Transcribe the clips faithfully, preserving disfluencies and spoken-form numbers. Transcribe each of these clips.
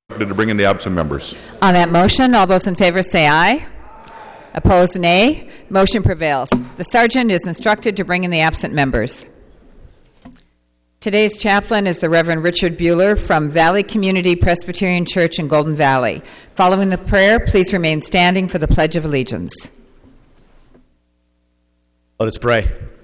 To bring in the absent members. On that motion, all those in favor say aye. Opposed, nay. Motion prevails. The sergeant is instructed to bring in the absent members. Today's chaplain is the Reverend Richard Bueller from Valley Community Presbyterian Church in Golden Valley. Following the prayer, please remain standing for the Pledge of Allegiance. Let us pray.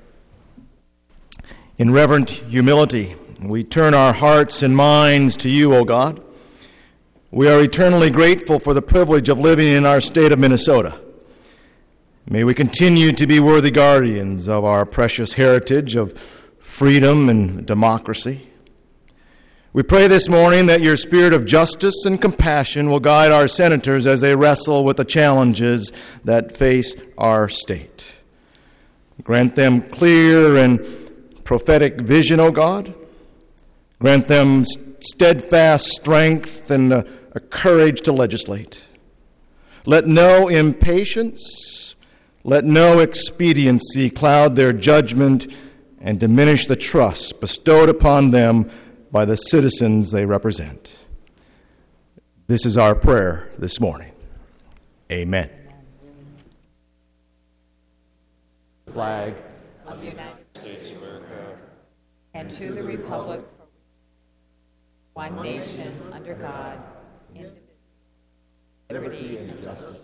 In reverent humility, we turn our hearts and minds to you, O God. We are eternally grateful for the privilege of living in our state of Minnesota. May we continue to be worthy guardians of our precious heritage of freedom and democracy. We pray this morning that your spirit of justice and compassion will guide our senators as they wrestle with the challenges that face our state. Grant them clear and prophetic vision, O God. Grant them steadfast strength and a, a courage to legislate. Let no impatience, let no expediency cloud their judgment and diminish the trust bestowed upon them by the citizens they represent. This is our prayer this morning. Amen. Flag of the United States of America and to the republic for one nation under God, indivisible, liberty and justice.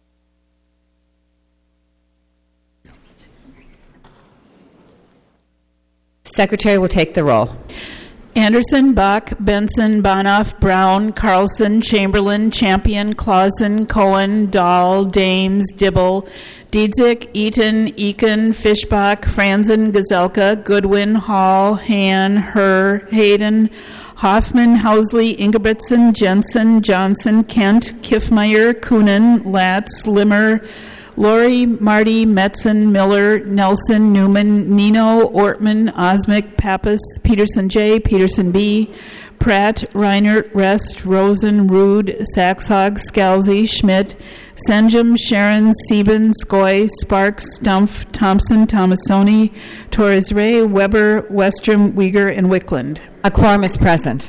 Secretary will take the roll. Anderson, Bach, Benson, Bonoff, Brown, Carlson, Chamberlain, Champion, Clausen, Cohen, Dahl, Dames, Dibble, Diedzik, Eaton, Eakin, Fischbach, Franzen, Gazelka, Goodwin, Hall, Han, Herr, Hayden, Hoffman, Housley, Ingebrigtsen, Jensen, Johnson, Kent, Kiffmeyer, Coonan, Latz, Limmer, Lori, Marty, Metzen, Miller, Nelson, Newman, Nino, Ortman, Osmick, Pappas, Peterson J., Peterson B., Pratt, Reinert, Rest, Rosen, Rude, Saxhog, Scalzi, Schmidt, Senjum, Sharon, Sieben, Skoy, Sparks, Stumpf, Thompson, Tomasoni, Torres Ray, Weber, Westrom, Uyghur, and Wickland. A quorum is present.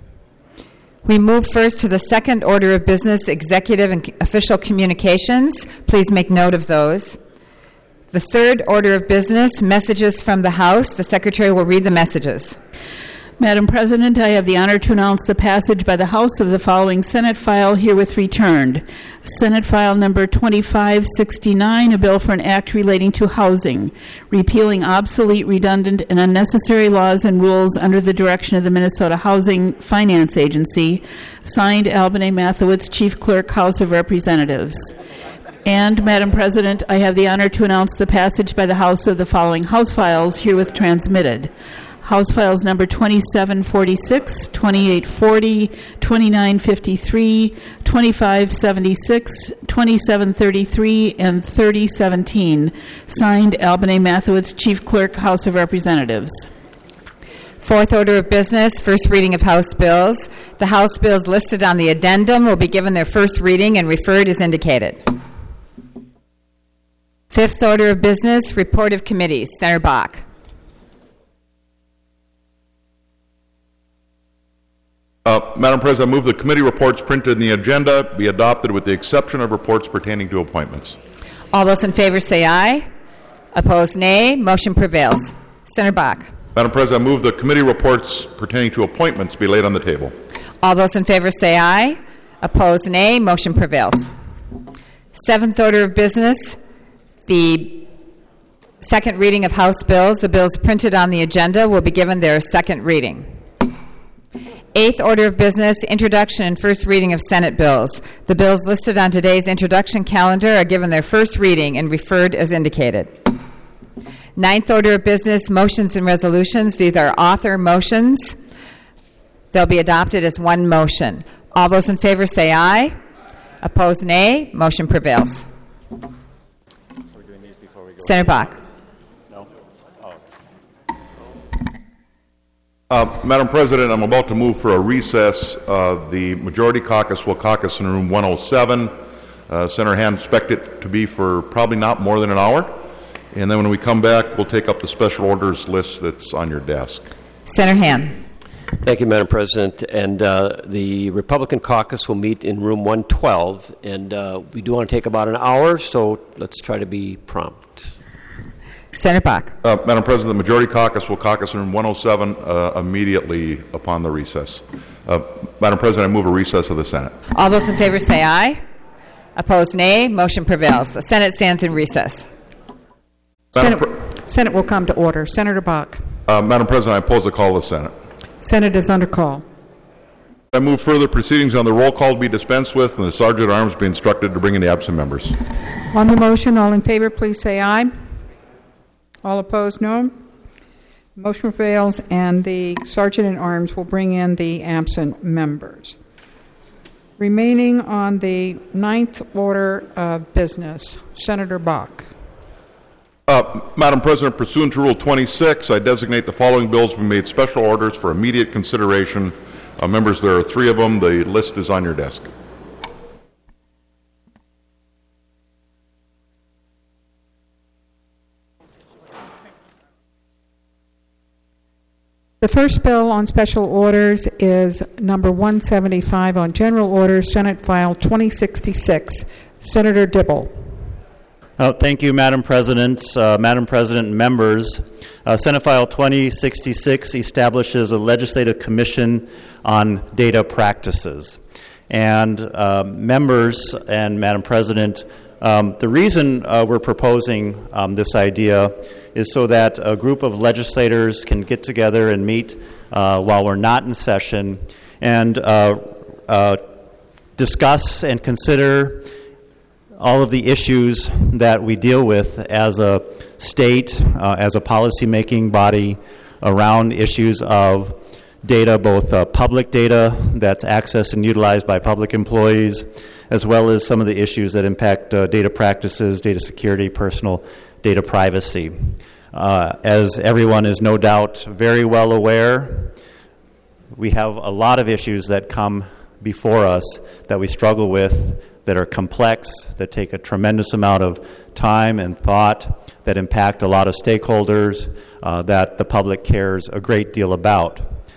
We move first to the second order of business, executive and official communications. Please make note of those. The third order of business, messages from the House. The Secretary will read the messages. Madam President, I have the honor to announce the passage by the House of the following Senate file herewith returned. Senate File Number twenty-five sixty-nine, a bill for an act relating to housing, repealing obsolete, redundant, and unnecessary laws and rules under the direction of the Minnesota Housing Finance Agency, signed Albany Mathewitz, Chief Clerk, House of Representatives. And, Madam President, I have the honor to announce the passage by the House of the following House files herewith transmitted. House Files number twenty-seven forty-six, twenty-eight forty, twenty-nine fifty-three, twenty-five seventy-six, twenty-seven thirty-three, and thirty seventeen. Signed, Albany Mathewitz, Chief Clerk, House of Representatives. Fourth order of business, first reading of House bills. The House bills listed on the addendum will be given their first reading and referred as indicated. Fifth order of business, report of committees. Senator Bach. Uh, Madam President, I move the committee reports printed in the agenda be adopted with the exception of reports pertaining to appointments. All those in favor say aye. Opposed, nay. Motion prevails. Senator Bach. Madam President, I move the committee reports pertaining to appointments be laid on the table. All those in favor say aye. Opposed, nay. Motion prevails. Seventh order of business, the second reading of House bills. The bills printed on the agenda will be given their second reading. Eighth order of business, introduction and first reading of Senate bills. The bills listed on today's introduction calendar are given their first reading and referred as indicated. Ninth order of business, motions and resolutions. These are author motions. They'll be adopted as one motion. All those in favor say aye. Opposed, nay. Motion prevails. We're doing these before we go. Senator Bach. No? Oh. Uh, Madam President, I'm about to move for a recess. Uh, the majority caucus will caucus in room one oh seven. Uh, Senator Hand, expect it to be for probably not more than an hour. And then when we come back, we'll take up the special orders list that's on your desk. Senator Hand. Thank you, Madam President. And uh, the Republican caucus will meet in room one twelve, and uh, we do want to take about an hour, so let's try to be prompt. Senator Bach. Uh, Madam President, the Majority Caucus will caucus in room one oh seven uh, immediately upon the recess. Uh, Madam President, I move a recess of the Senate. All those in favor say aye. Opposed, nay. Motion prevails. The Senate stands in recess. Madam Senate, Pre- Senate will come to order. Senator Bach. uh, Madam President, I oppose the call of the Senate. Senate is under call. I move further proceedings on the roll call to be dispensed with, and the Sergeant at Arms be instructed to bring in the absent members. On the motion, all in favor, please say aye. All opposed, no. Motion prevails, and the Sergeant at Arms will bring in the absent members. Remaining on the ninth order of business, Senator Bach. Uh, Madam President, pursuant to Rule twenty-six, I designate the following bills to be made special orders for immediate consideration. Uh, members, there are three of them. The list is on your desk. The first bill on special orders is number one seventy-five on general orders, Senate File twenty sixty-six. Senator Dibble. Oh, thank you, Madam President. Uh, Madam President and members, uh, Senate File twenty sixty-six establishes a legislative commission on data practices. And uh, members and Madam President, um, the reason uh, we're proposing um, this idea is so that a group of legislators can get together and meet uh, while we're not in session and uh, uh, discuss and consider all of the issues that we deal with as a state, uh, as a policy-making body around issues of data, both uh, public data that's accessed and utilized by public employees, as well as some of the issues that impact uh, data practices, data security, personal data privacy. Uh, as everyone is no doubt very well aware, we have a lot of issues that come before us that we struggle with, that are complex, that take a tremendous amount of time and thought, that impact a lot of stakeholders, uh, that the public cares a great deal about.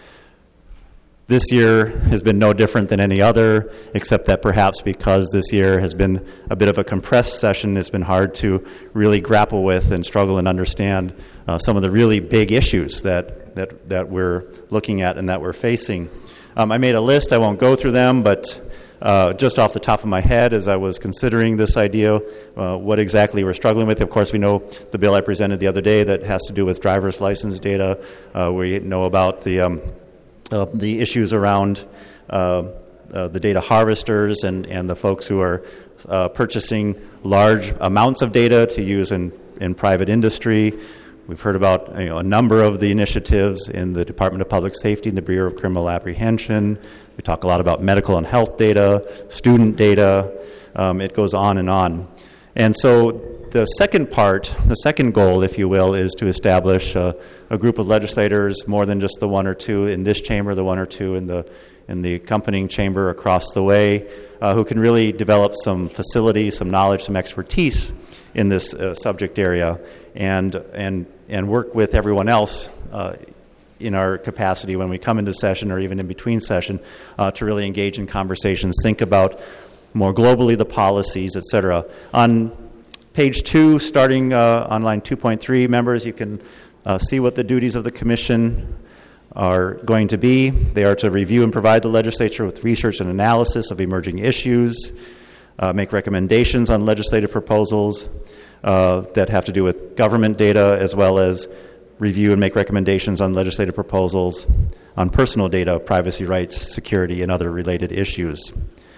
This year has been no different than any other, except that perhaps because this year has been a bit of a compressed session, it's been hard to really grapple with and struggle and understand uh, some of the really big issues that, that, that we're looking at and that we're facing. Um, I made a list. I won't go through them, but uh, just off the top of my head, as I was considering this idea, uh, what exactly we're struggling with. Of course, we know the bill I presented the other day that has to do with driver's license data. Uh, we know about the um, uh, the issues around uh, uh, the data harvesters and, and the folks who are uh, purchasing large amounts of data to use in, in private industry. We've heard about you know, a number of the initiatives in the Department of Public Safety and the Bureau of Criminal Apprehension. We talk a lot about medical and health data, student data. Um, it goes on and on. And so the second part, the second goal, if you will, is to establish a, a group of legislators, more than just the one or two in this chamber, the one or two in the in the accompanying chamber across the way, uh, who can really develop some facility, some knowledge, some expertise in this uh, subject area, and and and work with everyone else uh, in our capacity when we come into session or even in between session uh, to really engage in conversations, think about more globally the policies, et cetera. On page two, starting uh, on line two point three, members, you can uh, see what the duties of the commission are going to be. They are to review and provide the legislature with research and analysis of emerging issues, uh, make recommendations on legislative proposals uh, that have to do with government data, as well as review and make recommendations on legislative proposals on personal data, privacy rights, security, and other related issues.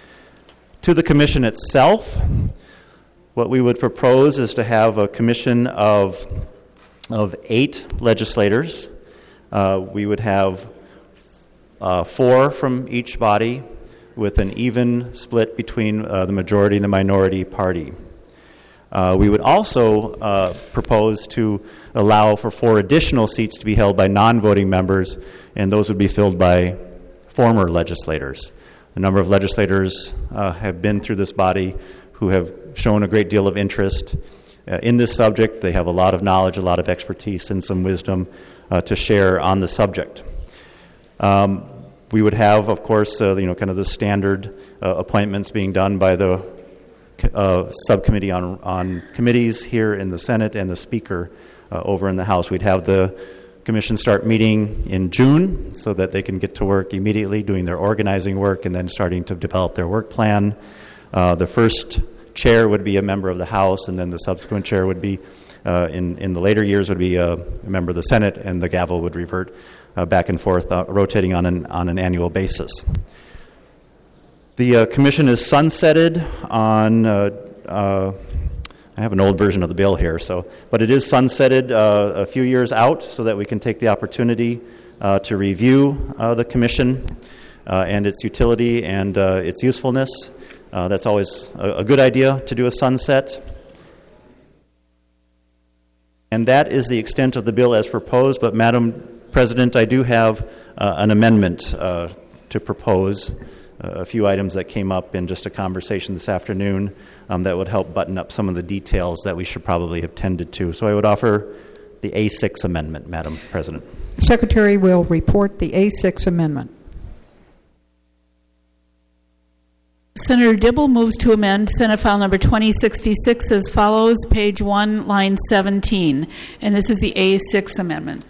To the commission itself, what we would propose is to have a commission of, of eight legislators. Uh, we would have uh, four from each body with an even split between uh, the majority and the minority party. Uh, we would also uh, propose to allow for four additional seats to be held by non-voting members, and those would be filled by former legislators. A number of legislators uh, have been through this body who have shown a great deal of interest uh, in this subject. They have a lot of knowledge, a lot of expertise, and some wisdom uh, to share on the subject. Um, we would have, of course, uh, you know, kind of the standard uh, appointments being done by the uh, subcommittee on, on committees here in the Senate and the Speaker uh, over in the House. We'd have the Commission start meeting in June so that they can get to work immediately doing their organizing work and then starting to develop their work plan. Uh, the first chair would be a member of the House, and then the subsequent chair would be, uh, in, in the later years, would be a, a member of the Senate, and the gavel would revert uh, back and forth, uh, rotating on an, on an annual basis. The uh, Commission is sunsetted on... Uh, uh, I have an old version of the bill here, so but it is sunsetted uh, a few years out so that we can take the opportunity uh, to review uh, the Commission uh, and its utility and uh, its usefulness. Uh, that's always a, a good idea to do a sunset. And that is the extent of the bill as proposed, but Madam President, I do have uh, an amendment uh, to propose. Uh, a few items that came up in just a conversation this afternoon um, that would help button up some of the details that we should probably have tended to. So I would offer the A six amendment, Madam President. The Secretary will report the A six amendment. Senator Dibble moves to amend Senate File Number twenty sixty-six as follows, page one, line seventeen. And this is the A six amendment.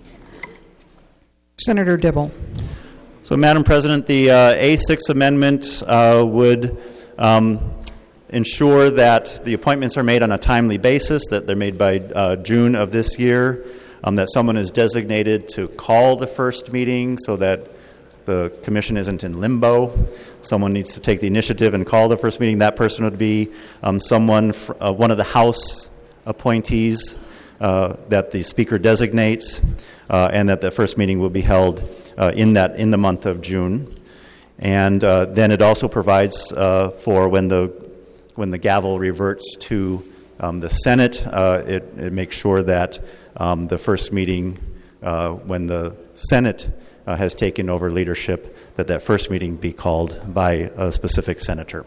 Senator Dibble. So, Madam President, the uh, A six amendment uh, would um, ensure that the appointments are made on a timely basis, that they're made by uh, June of this year, um, that someone is designated to call the first meeting so that the Commission isn't in limbo. Someone needs to take the initiative and call the first meeting. That person would be um, someone, fr- uh, one of the House appointees uh, that the Speaker designates, uh, and that the first meeting will be held Uh, in that in the month of June, and uh, then it also provides uh, for when the when the gavel reverts to um, the Senate, uh, it, it makes sure that um, the first meeting uh, when the Senate uh, has taken over leadership, that that first meeting be called by a specific senator.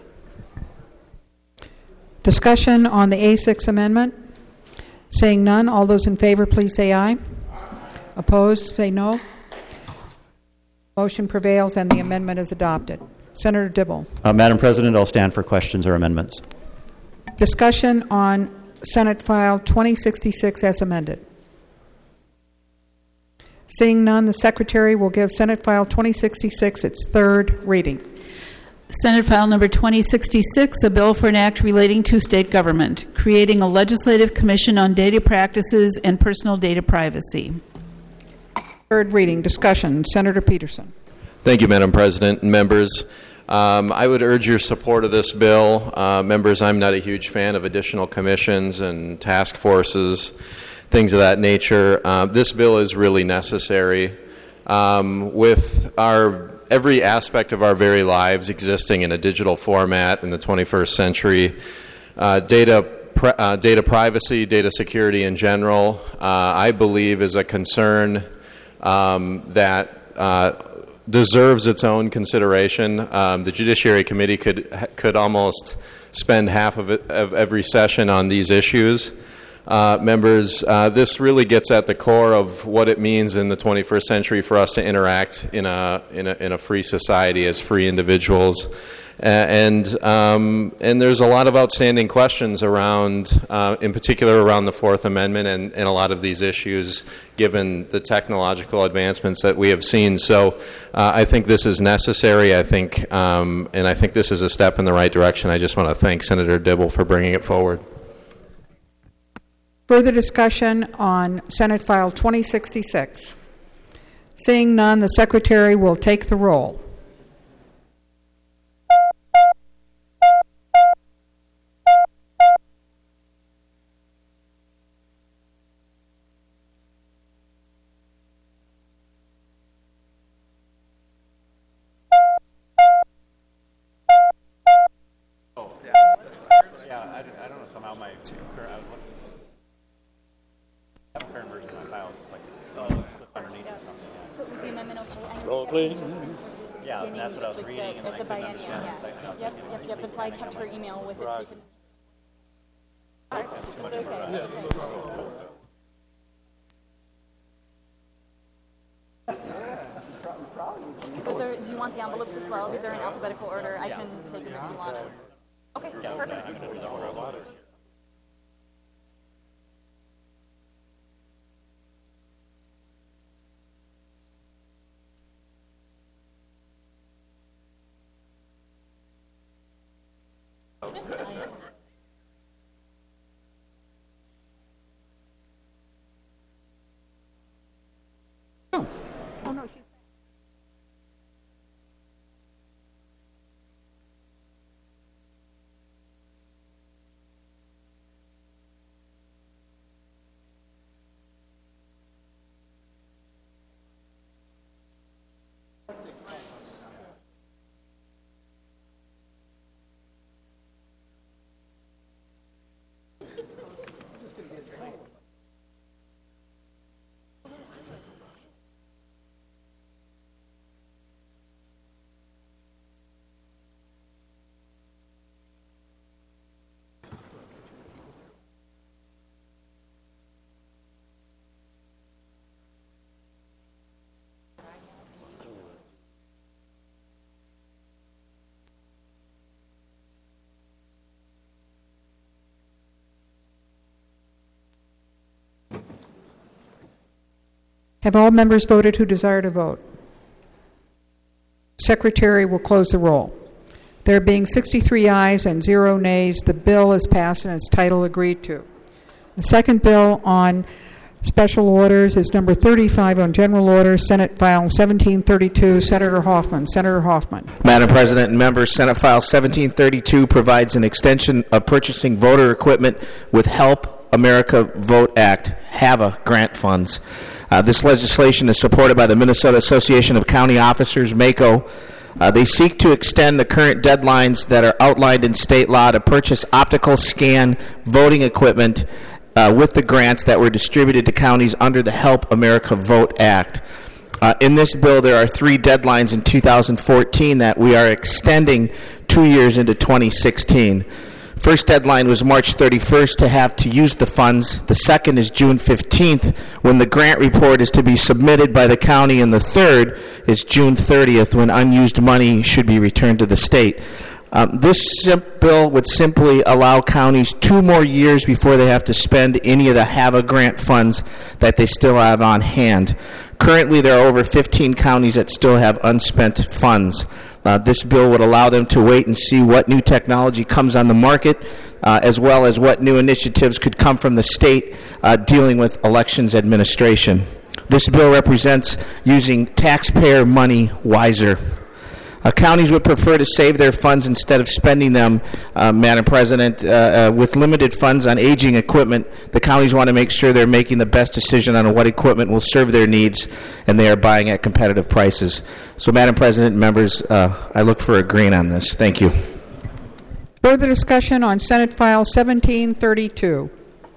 Discussion on the A six amendment. Saying none, all those in favor, please say aye. Opposed, say no. Motion prevails and the amendment is adopted. Senator Dibble. Uh, Madam President, I'll stand for questions or amendments. Discussion on Senate File twenty sixty-six as amended. Seeing none, the Secretary will give Senate File twenty sixty-six its third reading. Senate File Number twenty sixty-six, a bill for an act relating to state government, creating a legislative commission on data practices and personal data privacy. Third reading. Discussion. Senator Peterson. Thank you, Madam President and members. Um, I would urge your support of this bill. Uh, members, I'm not a huge fan of additional commissions and task forces, things of that nature. Uh, this bill is really necessary. Um, with our every aspect of our very lives existing in a digital format in the twenty-first century, uh, data pri- uh, data privacy, data security in general, uh, I believe is a concern Um, that uh, deserves its own consideration. Um, the Judiciary Committee could could almost spend half of, it, of every session on these issues. Uh, members, uh, this really gets at the core of what it means in the twenty-first century for us to interact in a in a, in a free society as free individuals. Uh, and um, and there's a lot of outstanding questions around, uh, in particular around the Fourth Amendment and, and a lot of these issues, given the technological advancements that we have seen. So uh, I think this is necessary. I think, um, and I think this is a step in the right direction. I just want to thank Senator Dibble for bringing it forward. Further discussion on Senate File twenty sixty-six. Seeing none, the Secretary will take the roll. Please. Yeah, that's what I was reading. And the biennium. Yeah. Yep, yep, yep. That's why I kept her email with it. It's okay. Those are, do you want the envelopes as well? These are in alphabetical order. I can take them if you want. Okay, perfect. Have all members voted who desire to vote? Secretary will close the roll. There being sixty-three ayes and zero nays, the bill is passed and its title agreed to. The second bill on special orders is number thirty-five on general orders, Senate File seventeen thirty-two. Senator Hoffman. Senator Hoffman. Madam President and members, Senate File seventeen thirty-two provides an extension of purchasing voter equipment with Help America Vote Act, HAVA, grant funds. Uh, this legislation is supported by the Minnesota Association of County Officers, MACO. Uh, they seek to extend the current deadlines that are outlined in state law to purchase optical scan voting equipment uh, with the grants that were distributed to counties under the Help America Vote Act. Uh, in this bill, there are three deadlines in two thousand fourteen that we are extending two years into twenty sixteen. First deadline was March thirty-first to have to use the funds. The second is June fifteenth, when the grant report is to be submitted by the county, and the third is June thirtieth, when unused money should be returned to the state. Um, this sim- bill would simply allow counties two more years before they have to spend any of the HAVA grant funds that they still have on hand. Currently, there are over fifteen counties that still have unspent funds. Uh, this bill would allow them to wait and see what new technology comes on the market, uh, as well as what new initiatives could come from the state uh, dealing with elections administration. This bill represents using taxpayer money wiser. Uh, counties would prefer to save their funds instead of spending them, uh, Madam President. Uh, uh, with limited funds on aging equipment, the counties want to make sure they're making the best decision on what equipment will serve their needs, and they are buying at competitive prices. So, Madam President and members, uh, I look for agreeing on this. Thank you. Further discussion on Senate File seventeen thirty-two.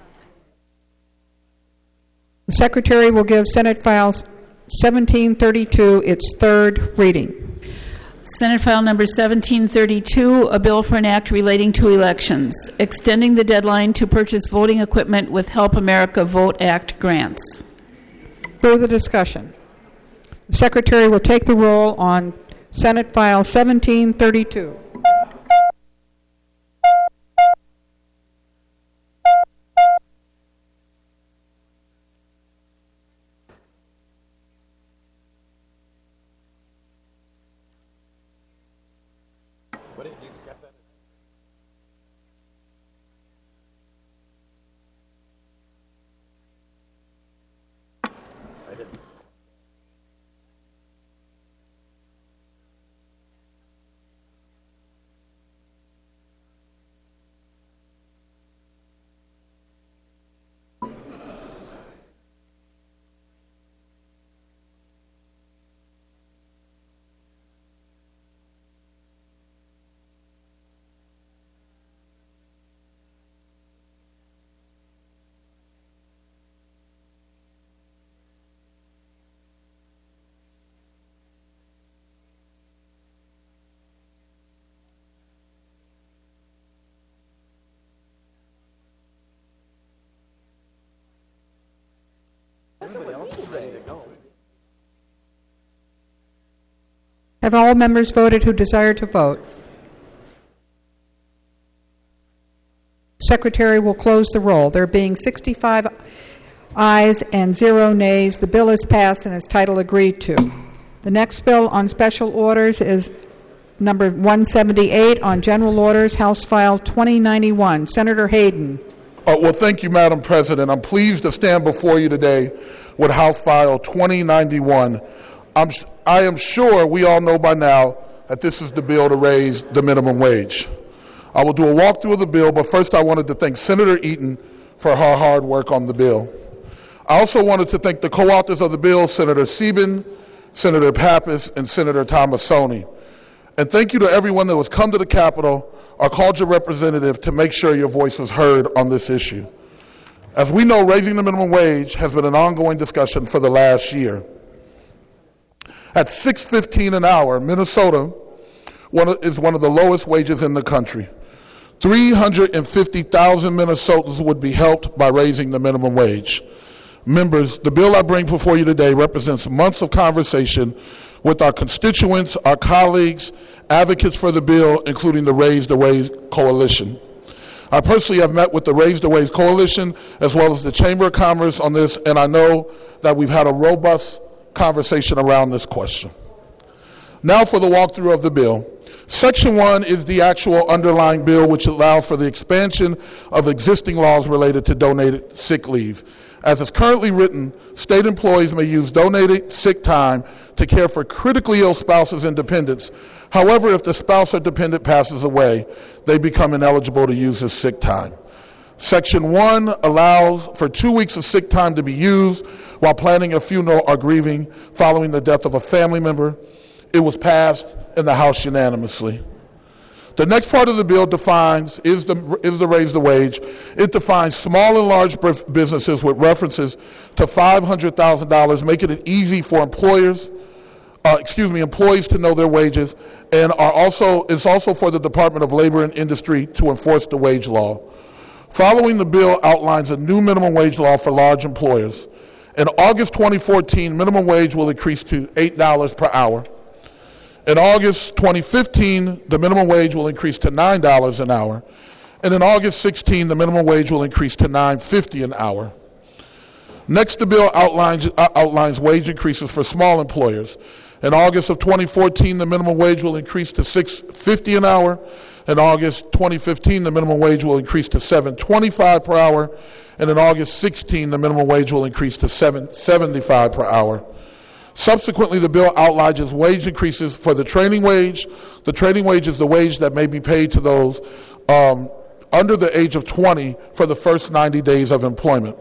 The Secretary will give Senate File seventeen thirty-two its third reading. Senate File Number seventeen thirty-two, a bill for an act relating to elections, extending the deadline to purchase voting equipment with Help America Vote Act grants. Further discussion. The Secretary will take the roll on Senate File seventeen thirty-two. Have all members voted who desire to vote? Secretary will close the roll. There being sixty-five ayes and zero nays, the bill is passed and its title agreed to. The next bill on special orders is number one seventy-eight on general orders, House File twenty ninety-one. Senator Hayden. Uh, well, thank you, Madam President. I'm pleased to stand before you today with House File twenty ninety-one. I'm, I am sure we all know by now that this is the bill to raise the minimum wage. I will do a walkthrough of the bill, but first I wanted to thank Senator Eaton for her hard work on the bill. I also wanted to thank the co-authors of the bill, Senator Sieben, Senator Pappas, and Senator Tomassoni. And thank you to everyone that has come to the Capitol or called your representative to make sure your voice was heard on this issue. As we know, raising the minimum wage has been an ongoing discussion for the last year. At six fifteen an hour, Minnesota is one of the lowest wages in the country. three hundred fifty thousand Minnesotans would be helped by raising the minimum wage. Members, the bill I bring before you today represents months of conversation with our constituents, our colleagues, advocates for the bill, including the Raise the Wage Coalition. I personally have met with the Raise the Wage Coalition as well as the Chamber of Commerce on this, and I know that we've had a robust conversation around this question. Now for the walkthrough of the bill. Section one is the actual underlying bill, which allows for the expansion of existing laws related to donated sick leave. As it's currently written, state employees may use donated sick time to care for critically ill spouses and dependents. However, if the spouse or dependent passes away, they become ineligible to use this sick time. Section one allows for two weeks of sick time to be used while planning a funeral or grieving following the death of a family member. It was passed in the House unanimously. The next part of the bill defines, is the, is the raise the wage. It defines small and large businesses with references to five hundred thousand dollars, making it easy for employers, uh, excuse me, employees to know their wages, and are also, it's also for the Department of Labor and Industry to enforce the wage law. Following the bill outlines a new minimum wage law for large employers. In August twenty fourteen, minimum wage will increase to eight dollars per hour. In August twenty fifteen, the minimum wage will increase to nine dollars an hour. And in August sixteen, the minimum wage will increase to nine dollars and fifty cents an hour. Next, the bill outlines, uh, outlines wage increases for small employers. In August of twenty fourteen, the minimum wage will increase to six dollars and fifty cents an hour. In August twenty fifteen, the minimum wage will increase to seven dollars and twenty-five cents per hour. And in August sixteen, the minimum wage will increase to seven dollars and seventy-five cents per hour. Subsequently, the bill outlines wage increases for the training wage. The training wage is the wage that may be paid to those um, under the age of twenty for the first ninety days of employment.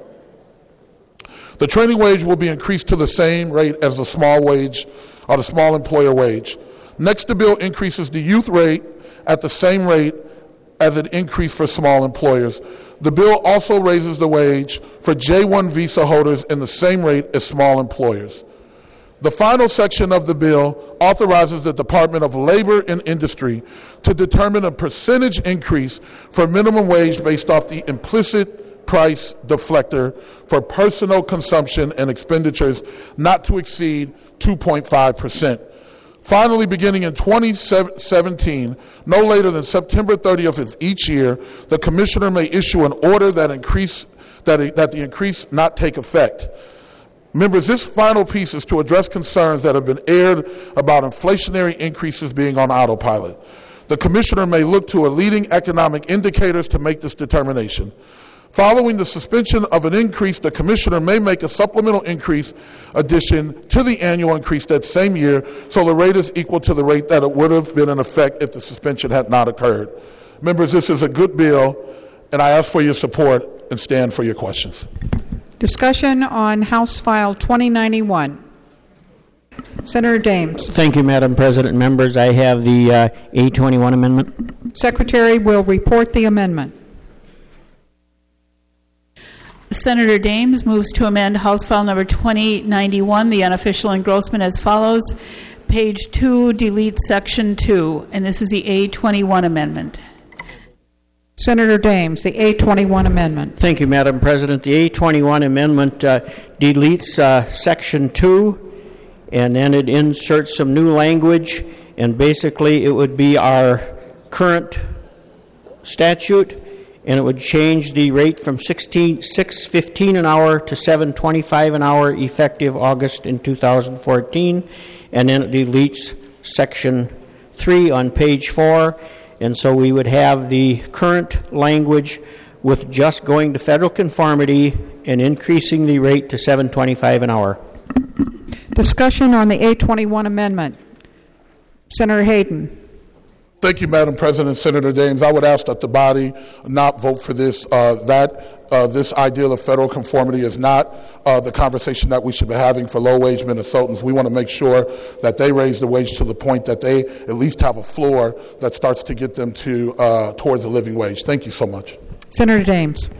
The training wage will be increased to the same rate as the small wage or the small employer wage. Next, the bill increases the youth rate at the same rate as it increased for small employers. The bill also raises the wage for J one visa holders in the same rate as small employers. The final section of the bill authorizes the Department of Labor and Industry to determine a percentage increase for minimum wage based off the implicit price deflector for personal consumption and expenditures not to exceed two point five percent. Finally, beginning in twenty seventeen, no later than September thirtieth of each year, the Commissioner may issue an order that, increase, that, that the increase not take effect. Members, this final piece is to address concerns that have been aired about inflationary increases being on autopilot. The Commissioner may look to a leading economic indicators to make this determination. Following the suspension of an increase, the Commissioner may make a supplemental increase addition to the annual increase that same year, so the rate is equal to the rate that it would have been in effect if the suspension had not occurred. Members, this is a good bill, and I ask for your support and stand for your questions. Discussion on House File twenty ninety-one. Senator Dames. Thank you, Madam President. Members, I have the uh, A twenty-one amendment. Secretary will report the amendment. Senator Dames moves to amend House File number twenty ninety-one, the unofficial engrossment, as follows. Page two, delete Section two, and this is the A twenty-one amendment. Senator Dames, the A twenty-one amendment. Thank you, Madam President. The A twenty-one amendment uh, deletes uh, Section two and then it inserts some new language, and basically it would be our current statute, and it would change the rate from sixteen, six fifteen an hour to seven twenty-five an hour effective August in two thousand fourteen, and then it deletes section three on page four, and so we would have the current language with just going to federal conformity and increasing the rate to seven twenty-five an hour. Discussion on the A twenty-one amendment. Senator Hayden. Thank you, Madam President. Senator Daines, I would ask that the body not vote for this. Uh, that uh, this ideal of federal conformity is not uh, the conversation that we should be having for low-wage Minnesotans. We want to make sure that they raise the wage to the point that they at least have a floor that starts to get them to uh, towards a living wage. Thank you so much. Senator Daines.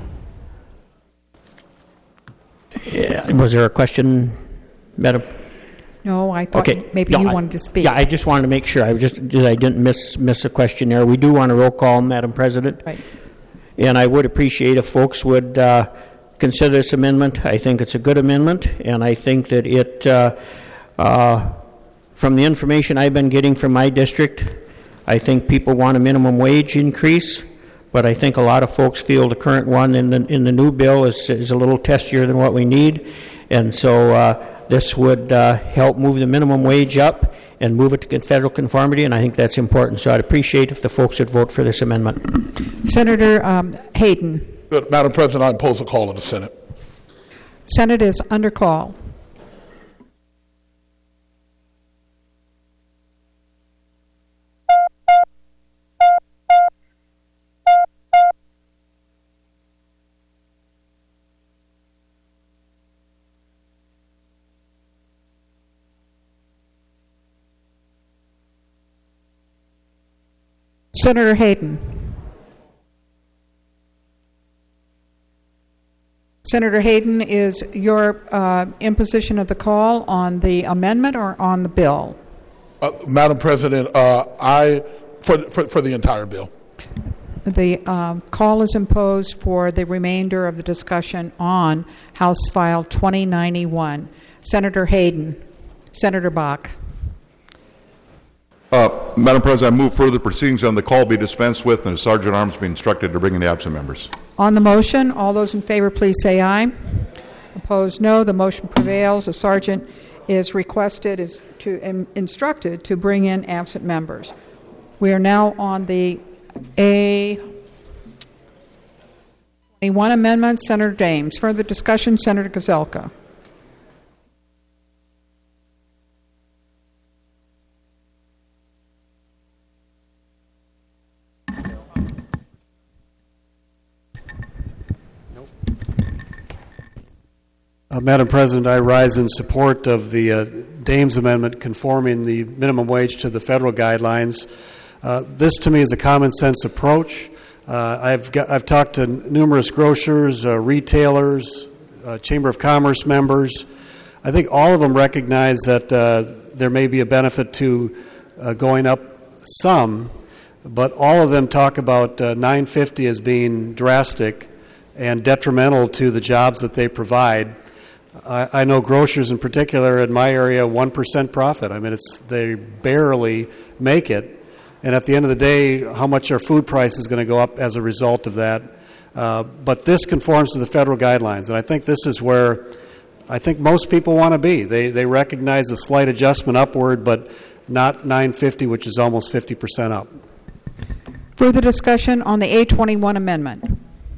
Yeah, was there a question, Madam? No, I thought okay. maybe no, you I, wanted to speak. Yeah, I just wanted to make sure. I was just I didn't miss miss a question there. We do want a roll call, Madam President. Right. And I would appreciate if folks would uh, consider this amendment. I think it's a good amendment, and I think that it, uh, uh, from the information I've been getting from my district, I think people want a minimum wage increase, but I think a lot of folks feel the current one in the in the new bill is is a little testier than what we need, and so. Uh, This would uh, help move the minimum wage up and move it to federal conformity, and I think that's important. So I'd appreciate if the folks would vote for this amendment. Senator um, Hayden. Good. Madam President, I impose a call of the Senate. Senate is under call. Senator Hayden. Senator Hayden, is your uh, imposition of the call on the amendment or on the bill? Uh, Madam President, uh, I for, for for the entire bill. The um, call is imposed for the remainder of the discussion on House File twenty ninety-one. Senator Hayden. Senator Bach. Uh, Madam President, I move further proceedings on the call be dispensed with and the Sergeant at Arms be instructed to bring in the absent members. On the motion, all those in favor, please say aye. Opposed, no. The motion prevails. The Sergeant is requested, is to um, instructed to bring in absent members. We are now on the A twenty-one amendment. Senator Daines. Further discussion, Senator Gazelka. Uh, Madam President, I rise in support of the uh, Daines Amendment conforming the minimum wage to the federal guidelines. Uh, this, to me, is a common sense approach. Uh, I've got, I've talked to numerous grocers, uh, retailers, uh, Chamber of Commerce members. I think all of them recognize that uh, there may be a benefit to uh, going up some, but all of them talk about uh, nine fifty as being drastic and detrimental to the jobs that they provide. I, I know grocers in particular in my area, one percent profit. I mean, it's they barely make it. And at the end of the day, how much our food price is going to go up as a result of that. Uh, but this conforms to the federal guidelines. And I think this is where I think most people want to be. They they recognize a slight adjustment upward, but not nine fifty, which is almost fifty percent up. Further discussion on the A twenty-one amendment.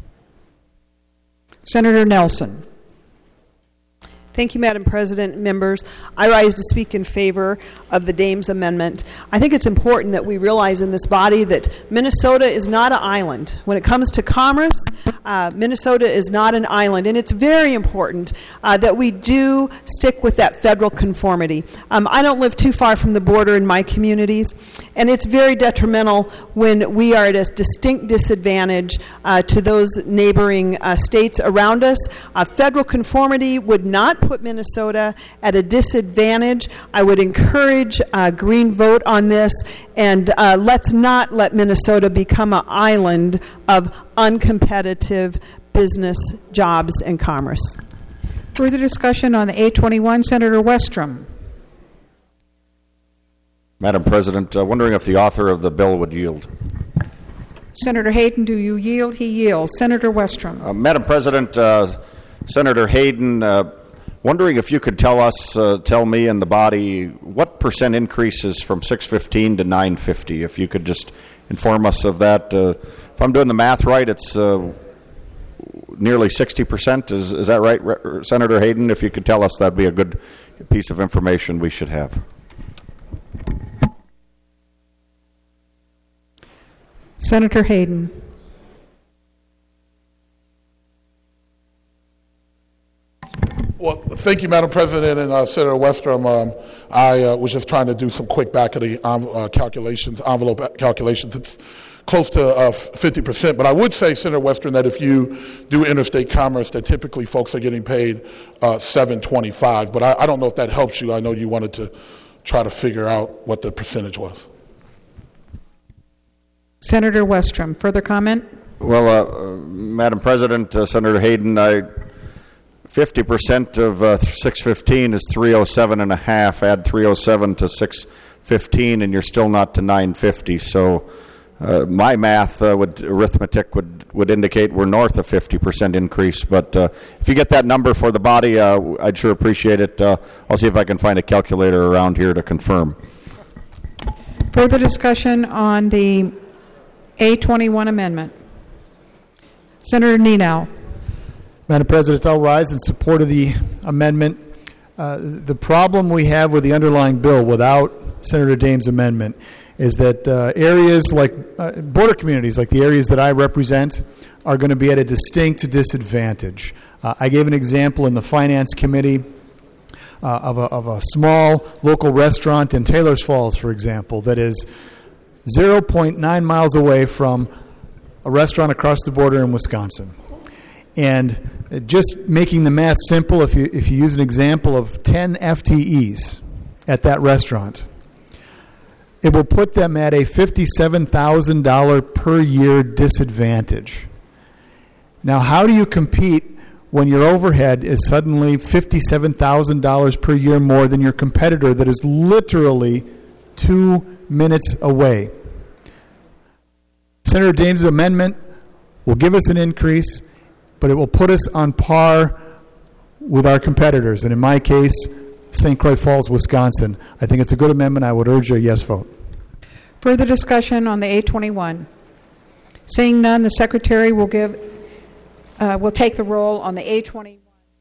Senator Nelson. Thank you, Madam President, members. I rise to speak in favor of the Daines Amendment. I think it's important that we realize in this body that Minnesota is not an island. When it comes to commerce, uh, Minnesota is not an island, and it's very important uh, that we do stick with that federal conformity. Um, I don't live too far from the border in my communities, and it's very detrimental when we are at a distinct disadvantage uh, to those neighboring uh, states around us. Uh, federal conformity would not put Minnesota at a disadvantage. I would encourage a green vote on this, and uh, let's not let Minnesota become an island of uncompetitive business, jobs, and commerce. Further discussion on the A twenty-one, Senator Westrom. Madam President, uh, wondering if the author of the bill would yield. Senator Hayden, do you yield? He yields. Senator Westrom. Uh, Madam President, uh, Senator Hayden, uh, wondering if you could tell us, uh, tell me and the body, what percent increases from six fifteen to nine fifty? If you could just inform us of that. Uh, if I'm doing the math right, it's uh, nearly sixty percent. Is, is that right, Re- Senator Hayden? If you could tell us, that'd be a good piece of information we should have. Senator Hayden. Well, thank you, Madam President, and uh, Senator Westrom. Um, I uh, was just trying to do some quick back of the um, uh, calculations, envelope calculations. It's close to uh, fifty percent. But I would say, Senator Westrom, that if you do interstate commerce, that typically folks are getting paid uh, seven twenty-five. But I, I don't know if that helps you. I know you wanted to try to figure out what the percentage was. Senator Westrom, further comment? Well, uh, uh, Madam President, uh, Senator Hayden, I, fifty percent of uh, six fifteen is three oh seven and a half. Add three oh seven to six fifteen, and you're still not to nine fifty. So, uh, my math, uh, would arithmetic would would indicate we're north of fifty percent increase. But uh, if you get that number for the body, uh, I'd sure appreciate it. Uh, I'll see if I can find a calculator around here to confirm. Further discussion on the A twenty-one amendment. Senator Nenow. Madam President, I'll rise in support of the amendment. Uh, the problem we have with the underlying bill without Senator Dames' amendment is that uh, areas like uh, border communities, like the areas that I represent, are going to be at a distinct disadvantage. Uh, I gave an example in the Finance Committee uh, of, a, of a small local restaurant in Taylor's Falls, for example, that is zero point nine miles away from a restaurant across the border in Wisconsin. And just making the math simple, if you if you use an example of ten F T Es at that restaurant, it will put them at a fifty-seven thousand dollars per year disadvantage. Now, how do you compete when your overhead is suddenly fifty-seven thousand dollars per year more than your competitor that is literally two minutes away? Senator Dames' amendment will give us an increase, but it will put us on par with our competitors, and in my case, Saint Croix Falls, Wisconsin. I think it's a good amendment. I would urge a yes vote. Further discussion on the A twenty-one. Seeing none, the Secretary will give uh, will take the roll on the A twenty-one.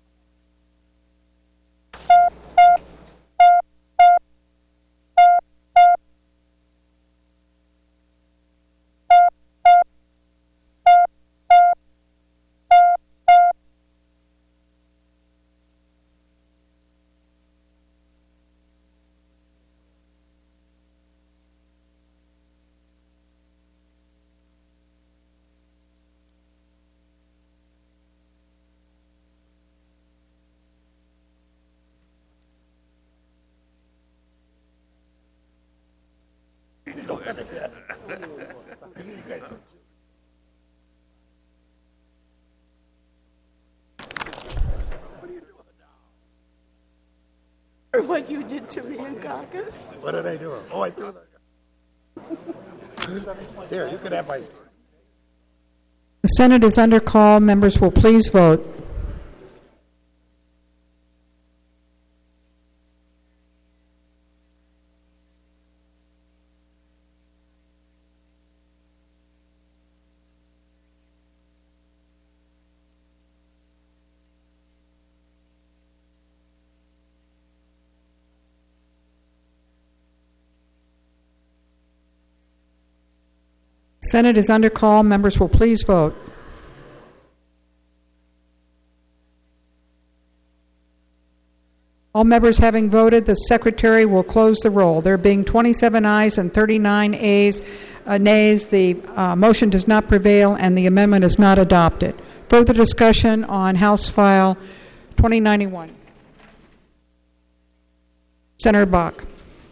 What you did to me in caucus? What did I do? Oh, I threw the... Here, you can have my... The Senate is under call. Members will please vote. Senate is under call. Members will please vote. All members having voted, the Secretary will close the roll. There being twenty-seven ayes and thirty-nine ayes, uh, nays, the uh, motion does not prevail and the amendment is not adopted. Further discussion on House File twenty ninety-one. Senator Bach.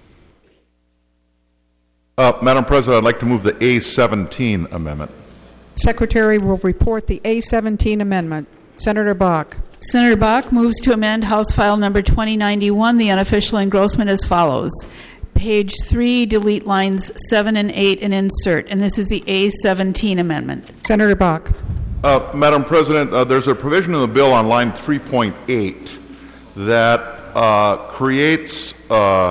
Uh, Madam President, I'd like to move the A seventeen amendment. Secretary will report the A seventeen amendment. Senator Bach. Senator Bach moves to amend House File Number twenty ninety-one, the unofficial engrossment as follows. page three, delete lines seven and eight and insert. And this is the A seventeen amendment. Senator Bach. Uh, Madam President, uh, there's a provision in the bill on line three point eight that uh, creates, uh,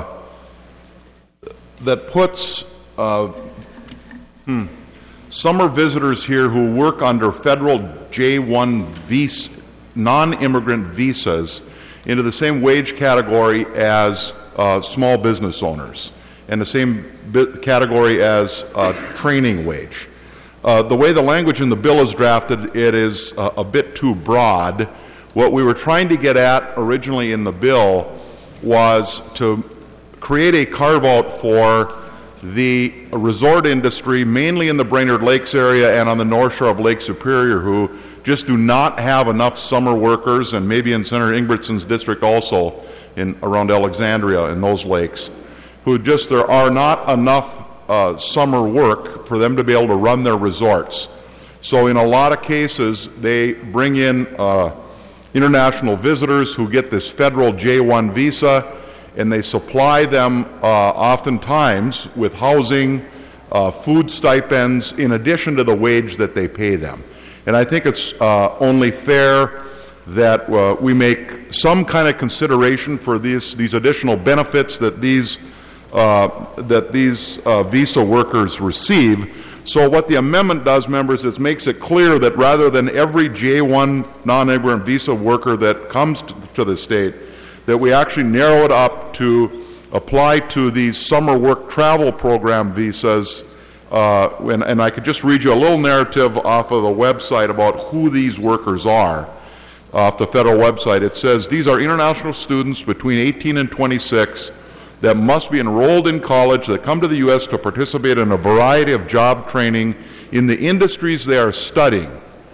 that puts uh, hmm, summer visitors here who work under federal J one visa, non-immigrant visas into the same wage category as uh, small business owners and the same bi- category as uh, training wage. Uh, the way the language in the bill is drafted, it is uh, a bit too broad. What we were trying to get at originally in the bill was to create a carve-out for the resort industry, mainly in the Brainerd Lakes area and on the north shore of Lake Superior, who just do not have enough summer workers, and maybe in Senator Ingebrigtsen's district also, in around Alexandria in those lakes, who just, there are not enough uh, summer work for them to be able to run their resorts. So in a lot of cases, they bring in uh, international visitors who get this federal J one visa, and they supply them uh, oftentimes with housing, uh, food stipends, in addition to the wage that they pay them. And I think it's uh, only fair that uh, we make some kind of consideration for these these additional benefits that these uh, that these uh, visa workers receive. So what the amendment does, members, is makes it clear that rather than every J one non-immigrant visa worker that comes to, to the state, that we actually narrow it up to apply to these summer work travel program visas. Uh, and, and I could just read you a little narrative off of the website about who these workers are. Off the federal website, it says, these are international students between eighteen and twenty-six that must be enrolled in college that come to the U S to participate in a variety of job training in the industries they are studying.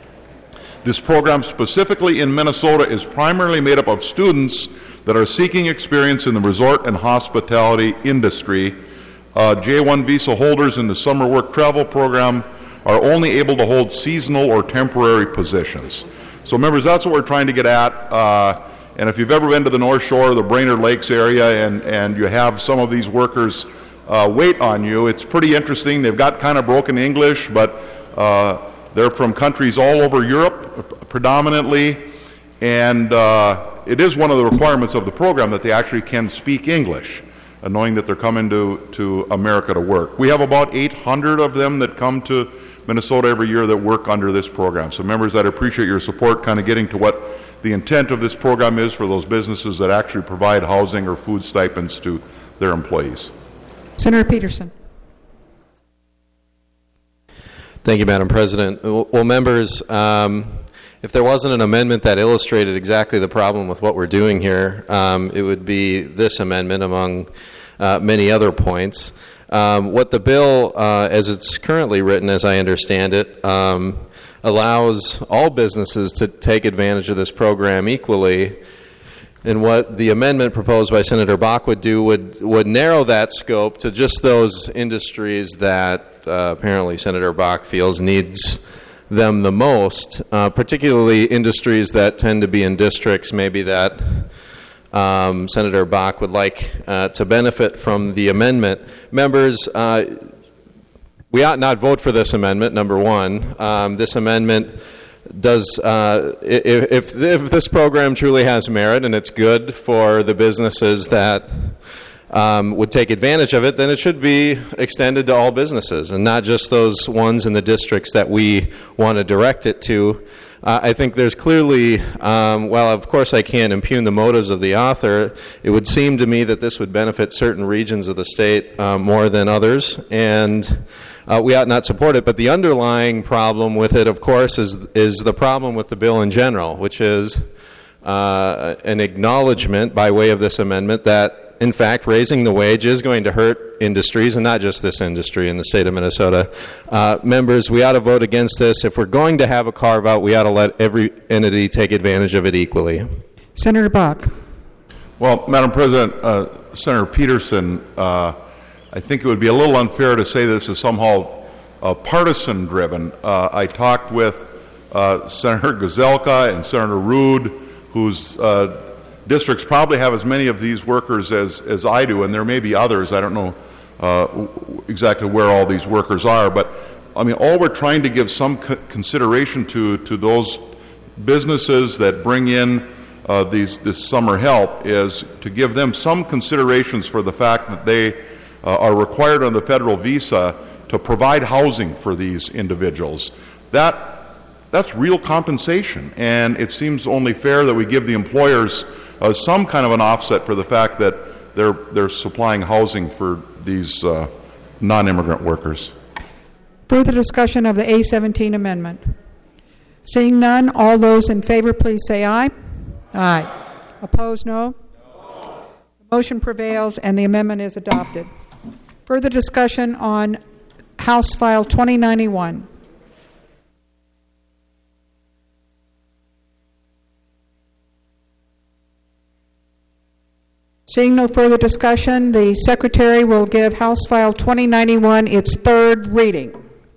This program specifically in Minnesota is primarily made up of students that are seeking experience in the resort and hospitality industry. Uh, J one visa holders in the summer work travel program are only able to hold seasonal or temporary positions. So members, that's what we're trying to get at. Uh, and if you've ever been to the North Shore, the Brainerd Lakes area, and, and you have some of these workers uh, wait on you, it's pretty interesting. They've got kind of broken English, but uh, they're from countries all over Europe predominantly, and uh, it is one of the requirements of the program that they actually can speak English, uh, knowing that they're coming to, to America to work. We have about eight hundred of them that come to Minnesota every year that work under this program. So members, I'd appreciate your support kind of getting to what the intent of this program is for those businesses that actually provide housing or food stipends to their employees. Senator Peterson. Thank you, Madam President. Well, members, um, if there wasn't an amendment that illustrated exactly the problem with what we're doing here, um, it would be this amendment among uh, many other points. Um, what the bill, uh, as it's currently written, as I understand it, um, allows all businesses to take advantage of this program equally. And what the amendment proposed by Senator Bach would do would, would narrow that scope to just those industries that uh, apparently Senator Bach feels needs them the most, uh, particularly industries that tend to be in districts maybe that um, Senator Bach would like uh, to benefit from the amendment. Members, uh, we ought not vote for this amendment, number one. Um, this amendment does, uh, if, if this program truly has merit and it's good for the businesses that um, would take advantage of it, then it should be extended to all businesses and not just those ones in the districts that we want to direct it to. Uh, I think there's clearly, um, while of course I can't impugn the motives of the author, it would seem to me that this would benefit certain regions of the state uh, more than others, and uh, we ought not support it. But the underlying problem with it, of course, is is the problem with the bill in general, which is uh, an acknowledgement by way of this amendment that, in fact, raising the wage is going to hurt industries, and not just this industry in the state of Minnesota. Uh, members, we ought to vote against this. If we're going to have a carve-out, we ought to let every entity take advantage of it equally. Senator Bach. Well, Madam President, uh, Senator Peterson, uh, I think it would be a little unfair to say this is somehow uh, partisan-driven. Uh, I talked with uh, Senator Gazelka and Senator Ruud, whose uh, districts probably have as many of these workers as, as I do, and there may be others. I don't know uh, exactly where all these workers are, but I mean, all we're trying to give some co- consideration to to those businesses that bring in uh, these this summer help is to give them some considerations for the fact that they uh, are required under the federal visa to provide housing for these individuals. That that's real compensation, and it seems only fair that we give the employers uh, some kind of an offset for the fact that they're they're supplying housing for these uh, non-immigrant workers. Further discussion of the A seventeen amendment. Seeing none, all those in favor, please say aye. Aye. Opposed, no? No. The motion prevails and the amendment is adopted. Further discussion on House File twenty ninety-one. Seeing no further discussion, the Secretary will give House File twenty ninety-one its third reading.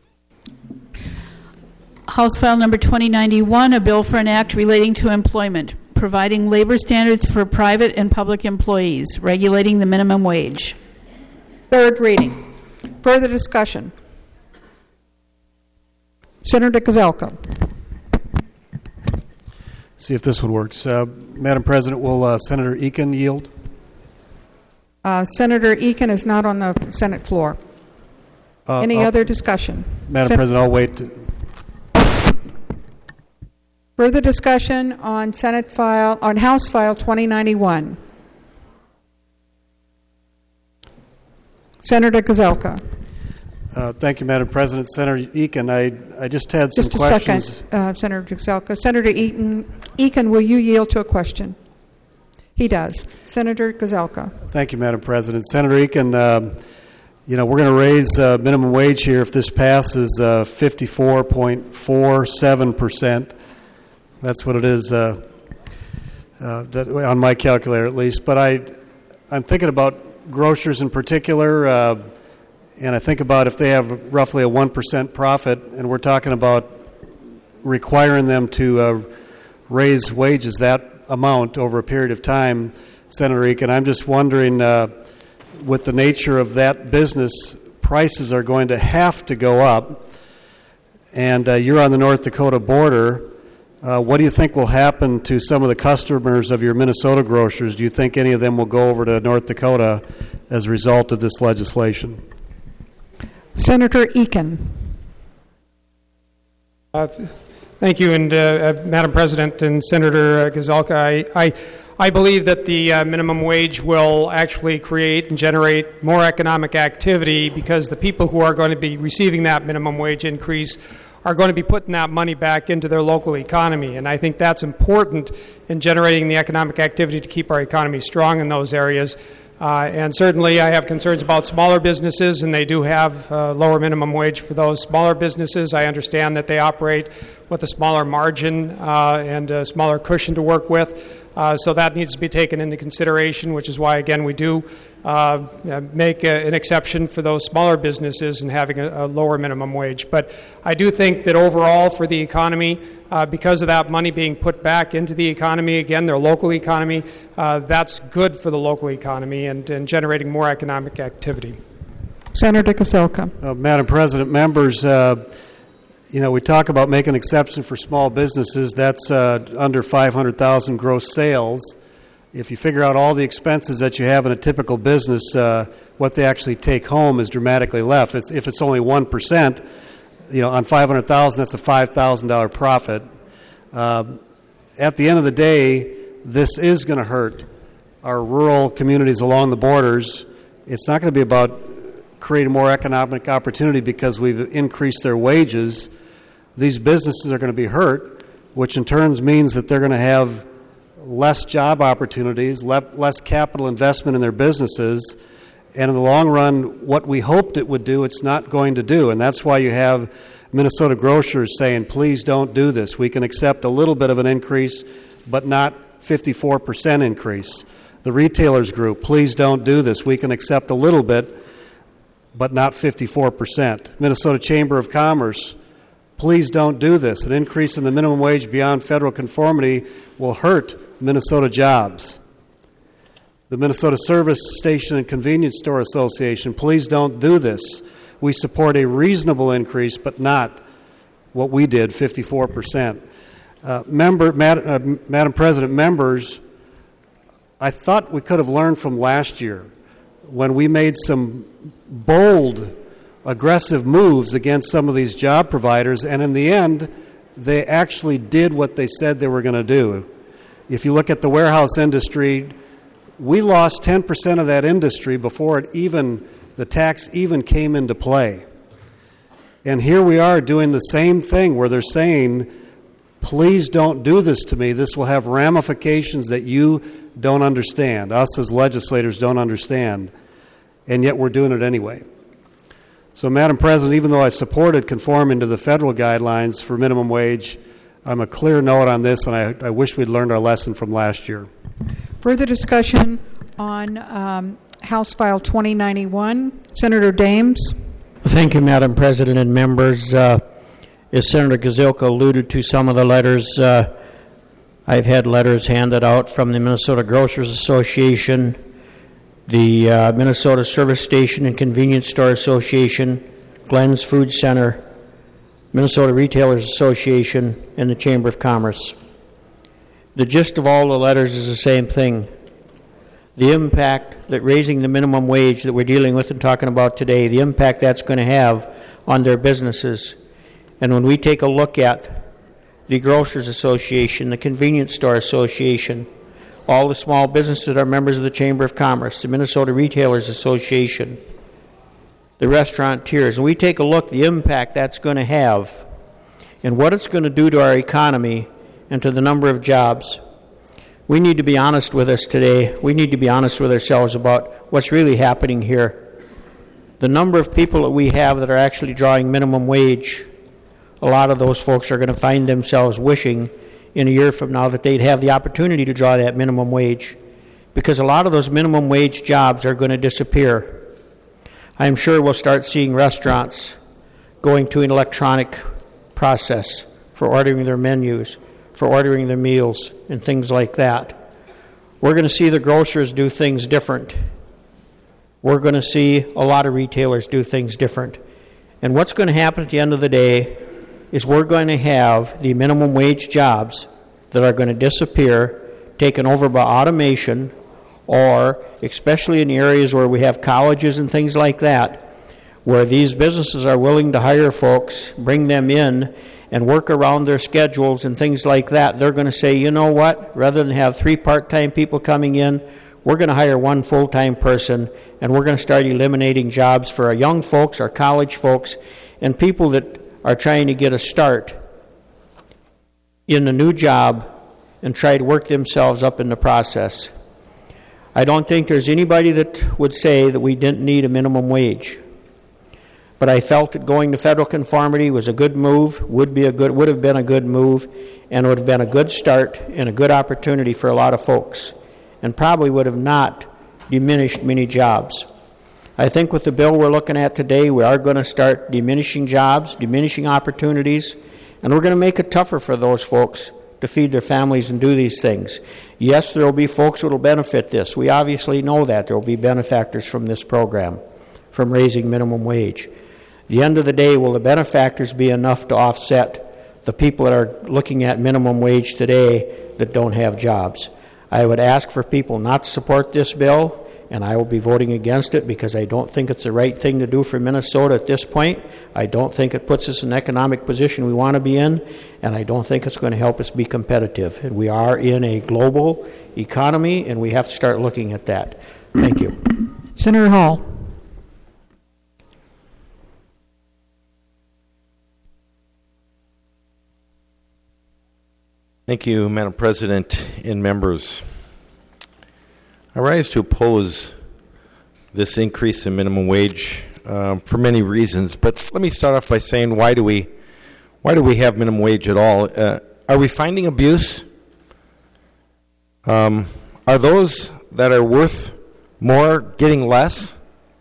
House File Number twenty ninety-one, a bill for an act relating to employment, providing labor standards for private and public employees, regulating the minimum wage. Third reading. Further discussion. Senator Gazelka. See if this one works. Uh, Madam President, will uh, Senator Eakin yield? Uh, Senator Eakin is not on the Senate floor. Uh, Any I'll, other discussion? Madam Sen- President, I'll wait. To, Further discussion on Senate file on House File twenty ninety-one. Senator Gazelka. Uh, thank you, Madam President. Senator Eakin, I, I just had some just a questions. second, uh, Senator Gazelka. Senator Eakin, Eakin, will you yield to a question? He does. Senator Gazelka. Thank you, Madam President. Senator Eakin, um, you know, we're going to raise uh, minimum wage here if this passes uh, fifty-four point four seven percent. That's what it is uh, uh, that, on my calculator, at least. But I, I'm thinking about grocers in particular, uh, and I think about if they have roughly a one percent profit, and we're talking about requiring them to uh, raise wages that amount over a period of time, Senator Eakin. I'm just wondering, uh, with the nature of that business, prices are going to have to go up, and uh, you're on the North Dakota border. Uh, what do you think will happen to some of the customers of your Minnesota grocers? Do you think any of them will go over to North Dakota as a result of this legislation? Senator Eakin. Uh, thank you, and uh, uh, Madam President and Senator uh, Gazelka, I, I, I believe that the uh, minimum wage will actually create and generate more economic activity because the people who are going to be receiving that minimum wage increase are going to be putting that money back into their local economy. And I think that's important in generating the economic activity to keep our economy strong in those areas. Uh, and certainly I have concerns about smaller businesses, and they do have uh, lower minimum wage for those smaller businesses. I understand that they operate with a smaller margin uh, and a smaller cushion to work with. Uh, so that needs to be taken into consideration, which is why, again, we do uh, make a, an exception for those smaller businesses and having a, a lower minimum wage. But I do think that overall for the economy, uh, because of that money being put back into the economy, again, their local economy, uh, that's good for the local economy and, and generating more economic activity. Senator Gazelka. Uh, Madam President, members, uh, you know, we talk about making an exception for small businesses. That's uh, under five hundred thousand gross sales. If you figure out all the expenses that you have in a typical business, uh, what they actually take home is dramatically less. If it's, if it's only one percent, you know, on five hundred thousand, that's a five thousand dollars profit. Uh, at the end of the day, this is going to hurt our rural communities along the borders. It's not going to be about creating more economic opportunity because we've increased their wages. These businesses are going to be hurt, which in turn means that they're going to have less job opportunities, le- less capital investment in their businesses, and in the long run, what we hoped it would do, it's not going to do. And that's why you have Minnesota grocers saying, please don't do this. We can accept a little bit of an increase, but not fifty-four percent increase. The retailers group, please don't do this. We can accept a little bit, but not fifty-four percent. Minnesota Chamber of Commerce, please don't do this. An increase in the minimum wage beyond federal conformity will hurt Minnesota jobs. The Minnesota Service Station and Convenience Store Association, please don't do this. We support a reasonable increase, but not what we did, fifty-four percent. Uh, member, Mad, uh, Madam President, members, I thought we could have learned from last year when we made some bold, aggressive moves against some of these job providers, and in the end, they actually did what they said they were going to do. If you look at the warehouse industry, we lost ten percent of that industry before it even, the tax even came into play. And here we are doing the same thing where they're saying, please don't do this to me. This will have ramifications that you don't understand, us as legislators don't understand, and yet we're doing it anyway. So, Madam President, even though I supported conforming to the federal guidelines for minimum wage, I'm a clear note on this, and I, I wish we'd learned our lesson from last year. Further discussion on um, House File twenty ninety-one. Senator Dames. Thank you, Madam President and members. Uh, as Senator Gazelka alluded to some of the letters, uh, I've had letters handed out from the Minnesota Grocers Association, the uh, Minnesota Service Station and Convenience Store Association, Glenn's Food Center, Minnesota Retailers Association, and the Chamber of Commerce. The gist of all the letters is the same thing. The impact that raising the minimum wage that we're dealing with and talking about today, the impact that's going to have on their businesses. And when we take a look at the Grocers Association, the Convenience Store Association, all the small businesses that are members of the Chamber of Commerce, the Minnesota Retailers Association, the restaurateurs, and we take a look at the impact that's going to have and what it's going to do to our economy and to the number of jobs, we need to be honest with us today. We need to be honest with ourselves about what's really happening here. The number of people that we have that are actually drawing minimum wage, a lot of those folks are going to find themselves wishing in a year from now that they'd have the opportunity to draw that minimum wage, because a lot of those minimum wage jobs are going to disappear. I'm sure we'll start seeing restaurants going to an electronic process for ordering their menus, for ordering their meals, and things like that. We're going to see the grocers do things different. We're going to see a lot of retailers do things different. And what's going to happen at the end of the day is we're going to have the minimum wage jobs that are going to disappear, taken over by automation, or especially in areas where we have colleges and things like that, where these businesses are willing to hire folks, bring them in, and work around their schedules and things like that. They're going to say, you know what, rather than have three part-time people coming in, we're going to hire one full-time person, and we're going to start eliminating jobs for our young folks, our college folks, and people that are trying to get a start in a new job and try to work themselves up in the process. I don't think there's anybody that would say that we didn't need a minimum wage. But I felt that going to federal conformity was a good move, would be a good, would have been a good move, and would have been a good start and a good opportunity for a lot of folks, and probably would have not diminished many jobs. I think with the bill we're looking at today, we are going to start diminishing jobs, diminishing opportunities, and we're going to make it tougher for those folks to feed their families and do these things. Yes, there will be folks who will benefit this. We obviously know that there will be benefactors from this program, from raising minimum wage. At the end of the day, will the benefactors be enough to offset the people that are looking at minimum wage today that don't have jobs? I would ask for people not to support this bill, and I will be voting against it because I don't think it's the right thing to do for Minnesota at this point. I don't think it puts us in an economic position we want to be in, and I don't think it's going to help us be competitive. And we are in a global economy, and we have to start looking at that. Thank you. Senator Hall. Thank you, Madam President and members. I rise to oppose this increase in minimum wage um, for many reasons, but let me start off by saying why do we why do we have minimum wage at all? Uh, are we finding abuse? Um, are those that are worth more getting less?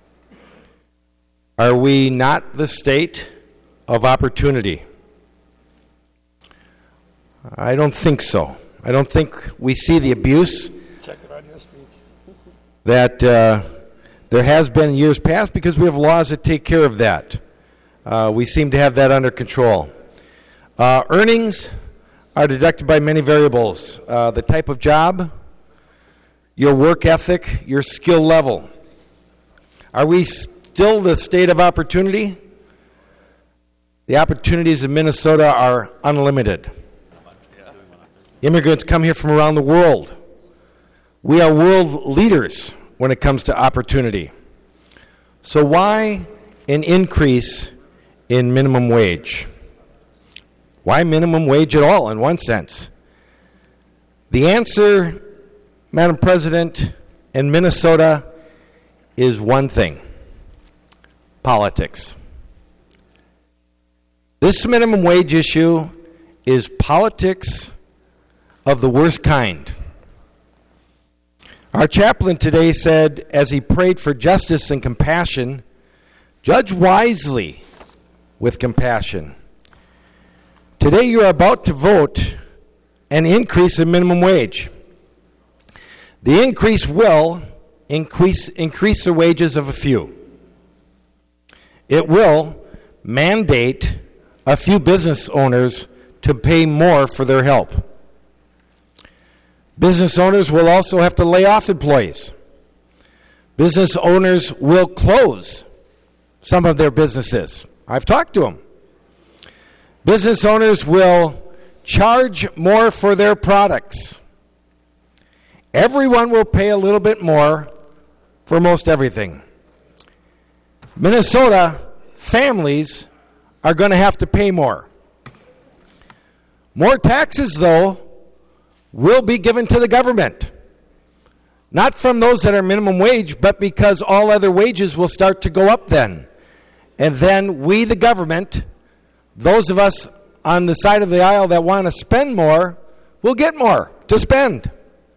Are we not the state of opportunity? I don't think so. I don't think we see the abuse Check it on your speech. that uh, there has been in years past because we have laws that take care of that. Uh, we seem to have that under control. Uh, earnings are deducted by many variables. Uh, the type of job, your work ethic, your skill level. Are we still the state of opportunity? The opportunities in Minnesota are unlimited. Immigrants come here from around the world. We are world leaders when it comes to opportunity. So why an increase in minimum wage? Why minimum wage at all, in one sense? The answer, Madam President, in Minnesota is one thing: politics. This minimum wage issue is politics of the worst kind. Our chaplain today said, as he prayed for justice and compassion, judge wisely with compassion. Today you are about to vote an increase in minimum wage. The increase will increase, increase the wages of a few. It will mandate a few business owners to pay more for their help. Business owners will also have to lay off employees. Business owners will close some of their businesses. I've talked to them. Business owners will charge more for their products. Everyone will pay a little bit more for most everything. Minnesota families are going to have to pay more. More taxes, though, will be given to the government. Not from those that are minimum wage, but because all other wages will start to go up then. And then we, the government, those of us on the side of the aisle that want to spend more, will get more to spend.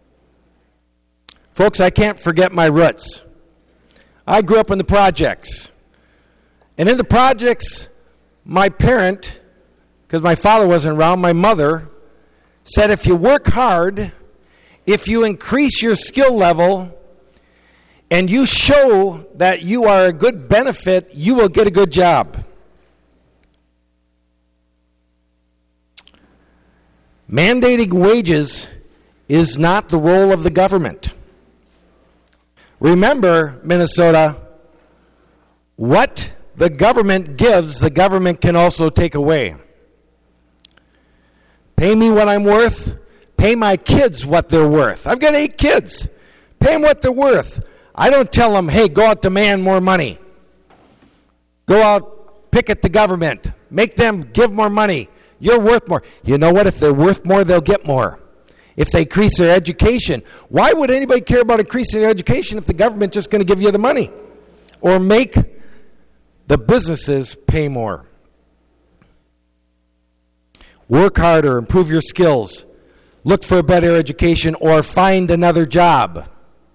Folks, I can't forget my roots. I grew up in the projects. And in the projects, my parent, because my father wasn't around, my mother, said if you work hard, if you increase your skill level, and you show that you are a good benefit, you will get a good job. Mandating wages is not the role of the government. Remember, Minnesota, what the government gives, the government can also take away. Pay me what I'm worth. Pay my kids what they're worth. I've got eight kids. Pay them what they're worth. I don't tell them, hey, go out, demand more money. Go out, picket the government. Make them give more money. You're worth more. You know what? If they're worth more, they'll get more. If they increase their education, why would anybody care about increasing their education if the government's just going to give you the money? Or make the businesses pay more. Work harder, improve your skills, look for a better education, or find another job.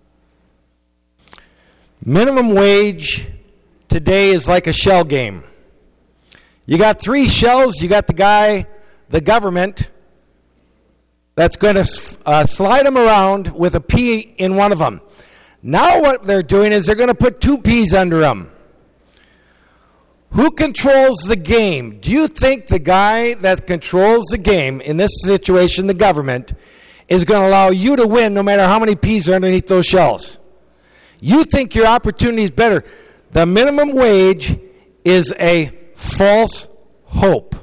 Minimum wage today is like a shell game. You got three shells, you got the guy, the government, that's going to uh, slide them around with a pea in one of them. Now what they're doing is they're going to put two peas under them. Who controls the game? Do you think the guy that controls the game, in this situation, the government, is going to allow you to win no matter how many peas are underneath those shells? You think your opportunity is better. The minimum wage is a false hope.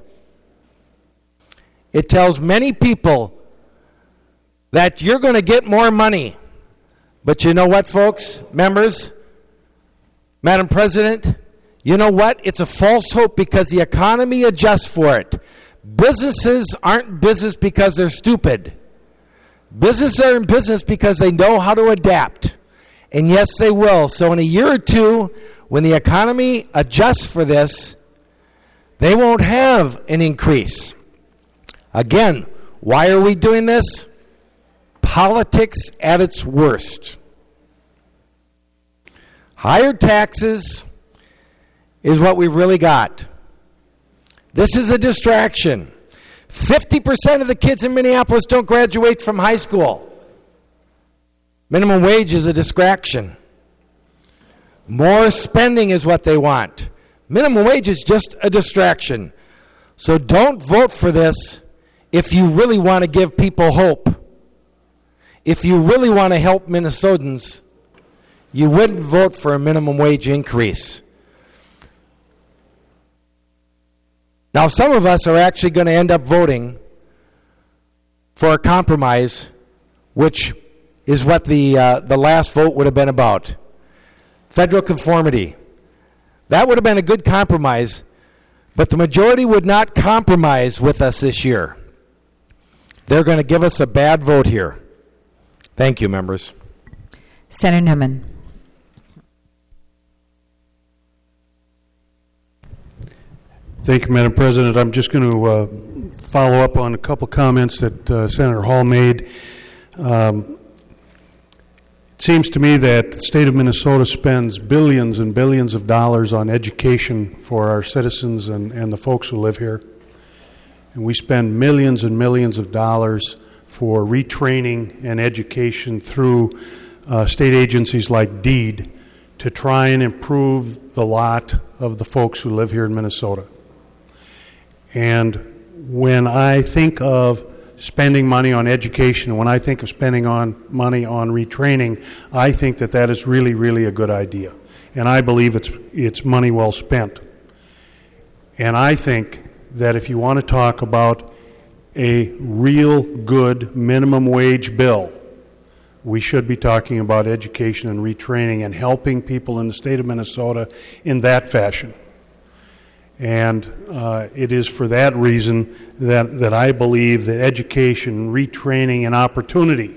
It tells many people that you're going to get more money. But you know what, folks, members, Madam President, you know what? It's a false hope because the economy adjusts for it. Businesses aren't business because they're stupid. Businesses are in business because they know how to adapt. And yes, they will. So in a year or two, when the economy adjusts for this, they won't have an increase. Again, why are we doing this? Politics at its worst. Higher taxes is what we really got. This is a distraction. fifty percent of the kids in Minneapolis don't graduate from high school. Minimum wage is a distraction. More spending is what they want. Minimum wage is just a distraction. So don't vote for this if you really want to give people hope. If you really want to help Minnesotans, you wouldn't vote for a minimum wage increase. Now, some of us are actually going to end up voting for a compromise, which is what the uh, the last vote would have been about. Federal conformity. That would have been a good compromise, but the majority would not compromise with us this year. They're going to give us a bad vote here. Thank you, members. Senator Newman. Thank you, Madam President. I'm just going to uh, follow up on a couple comments that uh, Senator Hall made. Um, it seems to me that the state of Minnesota spends billions and billions of dollars on education for our citizens and, and the folks who live here. And we spend millions and millions of dollars for retraining and education through uh, state agencies like DEED to try and improve the lot of the folks who live here in Minnesota. And when I think of spending money on education, when I think of spending on money on retraining, I think that that is really, really a good idea. And I believe it's it's money well spent. And I think that if you want to talk about a real good minimum wage bill, we should be talking about education and retraining and helping people in the state of Minnesota in that fashion. And uh, it is for that reason that, that I believe that education, retraining, and opportunity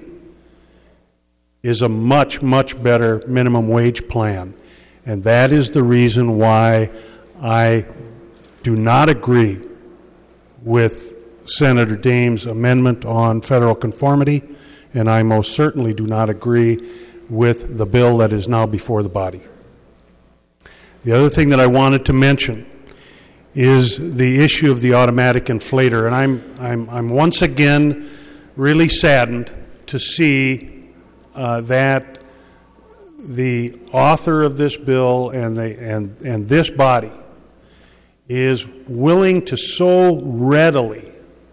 is a much, much better minimum wage plan. And that is the reason why I do not agree with Senator Dames' amendment on federal conformity, and I most certainly do not agree with the bill that is now before the body. The other thing that I wanted to mention is the issue of the automatic inflator, and I'm I'm I'm once again really saddened to see uh, that the author of this bill and the and and this body is willing to so readily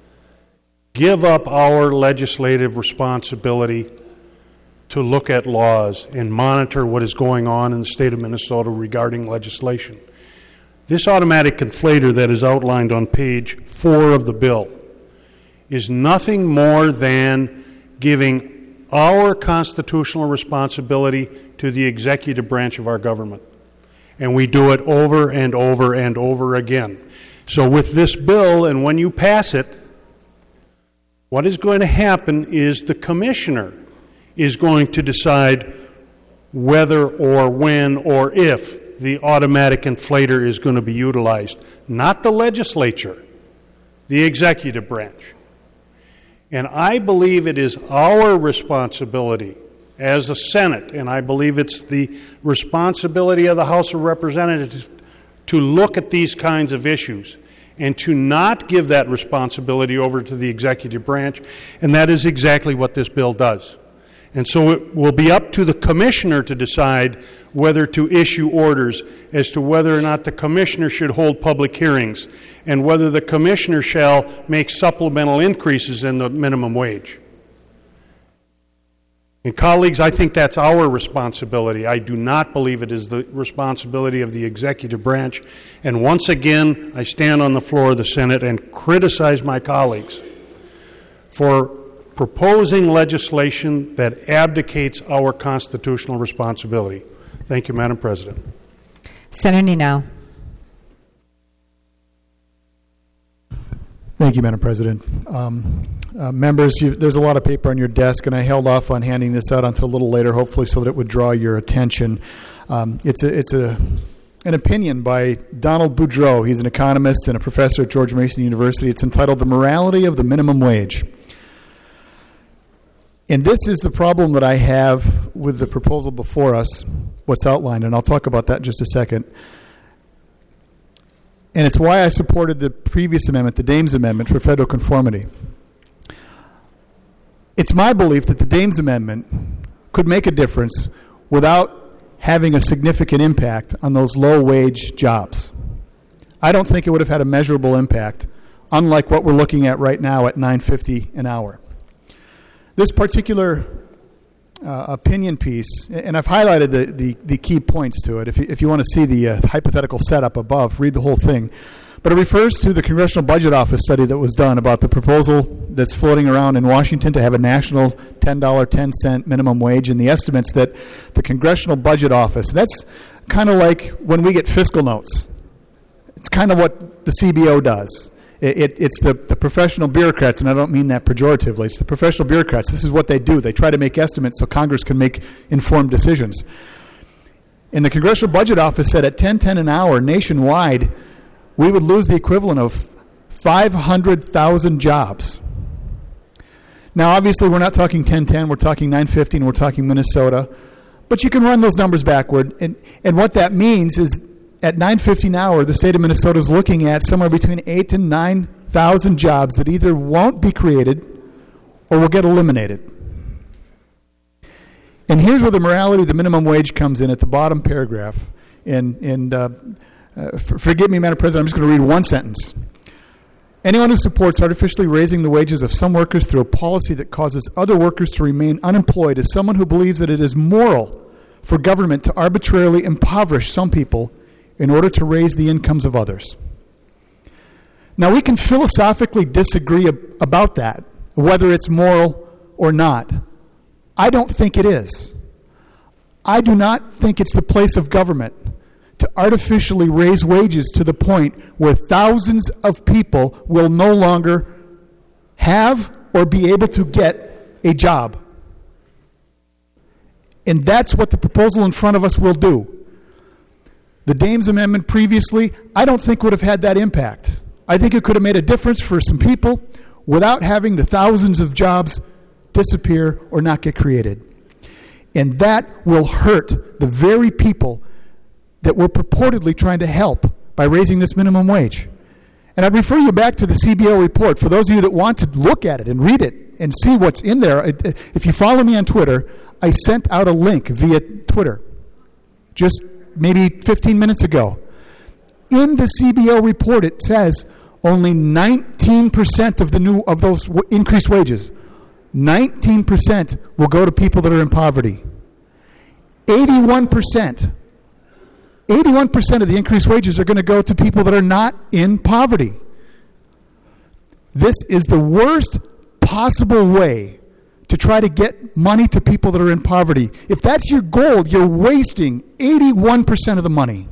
give up our legislative responsibility to look at laws and monitor what is going on in the state of Minnesota regarding legislation. This automatic inflator that is outlined on page four of the bill is nothing more than giving our constitutional responsibility to the executive branch of our government. And we do it over and over and over again. So with this bill, and when you pass it, what is going to happen is the commissioner is going to decide whether or when or if the automatic inflator is going to be utilized, not the legislature, the executive branch. And I believe it is our responsibility as a Senate, and I believe it's the responsibility of the House of Representatives to look at these kinds of issues and to not give that responsibility over to the executive branch, and that is exactly what this bill does. And so it will be up to the commissioner to decide whether to issue orders as to whether or not the commissioner should hold public hearings and whether the commissioner shall make supplemental increases in the minimum wage. And colleagues, I think that's our responsibility. I do not believe it is the responsibility of the executive branch. And once again, I stand on the floor of the Senate and criticize my colleagues for proposing legislation that abdicates our constitutional responsibility. Thank you, Madam President. Senator Nino. Thank you, Madam President. Um, uh, members, you, there's a lot of paper on your desk, and I held off on handing this out until a little later, hopefully so that it would draw your attention. Um, it's a, it's a, an opinion by Donald Boudreau. He's an economist and a professor at George Mason University. It's entitled The Morality of the Minimum Wage. And this is the problem that I have with the proposal before us, what's outlined, and I'll talk about that in just a second. And it's why I supported the previous amendment, the Dames Amendment, for federal conformity. It's my belief that the Dames Amendment could make a difference without having a significant impact on those low-wage jobs. I don't think it would have had a measurable impact, unlike what we're looking at right now at nine fifty an hour. This particular uh, opinion piece, and I've highlighted the, the, the key points to it. If you, if you want to see the uh, hypothetical setup above, read the whole thing. But it refers to the Congressional Budget Office study that was done about the proposal that's floating around in Washington to have a national ten dollars and ten cents minimum wage, and the estimates that the Congressional Budget Office, that's kind of like when we get fiscal notes. It's kind of what the C B O does. It, it, it's the, the professional bureaucrats, and I don't mean that pejoratively. It's the professional bureaucrats. This is what they do. They try to make estimates so Congress can make informed decisions. And the Congressional Budget Office said at ten ten an hour nationwide, we would lose the equivalent of five hundred thousand jobs. Now, obviously, we're not talking ten ten. We're talking nine fifty, and we're talking Minnesota. But you can run those numbers backward. And, and what that means is at nine fifty an hour, the state of Minnesota is looking at somewhere between eight and nine thousand jobs that either won't be created or will get eliminated. And here's where the morality of the minimum wage comes in at the bottom paragraph. And, and uh, uh, for, forgive me, Madam President, I'm just going to read one sentence. Anyone who supports artificially raising the wages of some workers through a policy that causes other workers to remain unemployed is someone who believes that it is moral for government to arbitrarily impoverish some people in order to raise the incomes of others. Now, we can philosophically disagree ab- about that, whether it's moral or not. I don't think it is. I do not think it's the place of government to artificially raise wages to the point where thousands of people will no longer have or be able to get a job. And that's what the proposal in front of us will do. The Dames Amendment previously, I don't think would have had that impact. I think it could have made a difference for some people without having the thousands of jobs disappear or not get created. And that will hurt the very people that we're purportedly trying to help by raising this minimum wage. And I'd refer you back to the C B O report. For those of you that want to look at it and read it and see what's in there, if you follow me on Twitter, I sent out a link via Twitter just maybe fifteen minutes ago. In the C B O report, it says only nineteen percent of the new of those w- increased wages, nineteen percent will go to people that are in poverty. eighty-one percent, eighty-one percent of the increased wages are going to go to people that are not in poverty. This is the worst possible way to try to get money to people that are in poverty. If that's your goal, you're wasting eighty-one percent of the money.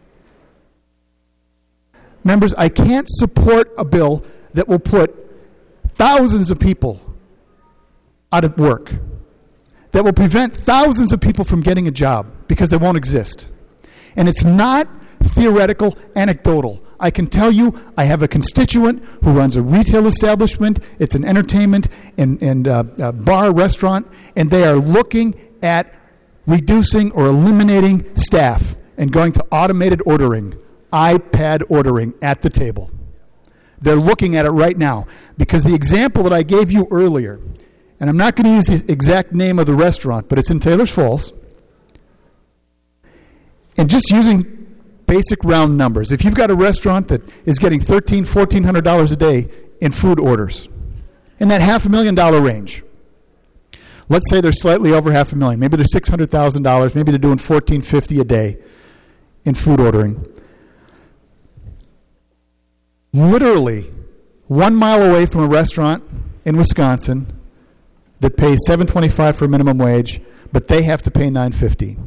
Members, I can't support a bill that will put thousands of people out of work, that will prevent thousands of people from getting a job because they won't exist. And it's not theoretical, anecdotal. I can tell you, I have a constituent who runs a retail establishment. It's an entertainment and, and uh, uh, bar restaurant, and they are looking at reducing or eliminating staff and going to automated ordering, iPad ordering at the table. They're looking at it right now because the example that I gave you earlier, and I'm not going to use the exact name of the restaurant, but it's in Taylor's Falls, and just using basic round numbers. If you've got a restaurant that is getting thirteen hundred dollars, fourteen hundred dollars a day in food orders, in that half a million dollar range, let's say they're slightly over half a million. Maybe they're six hundred thousand dollars. Maybe they're doing fourteen fifty a day in food ordering. Literally one mile away from a restaurant in Wisconsin that pays seven twenty-five for minimum wage, but they have to pay nine fifty.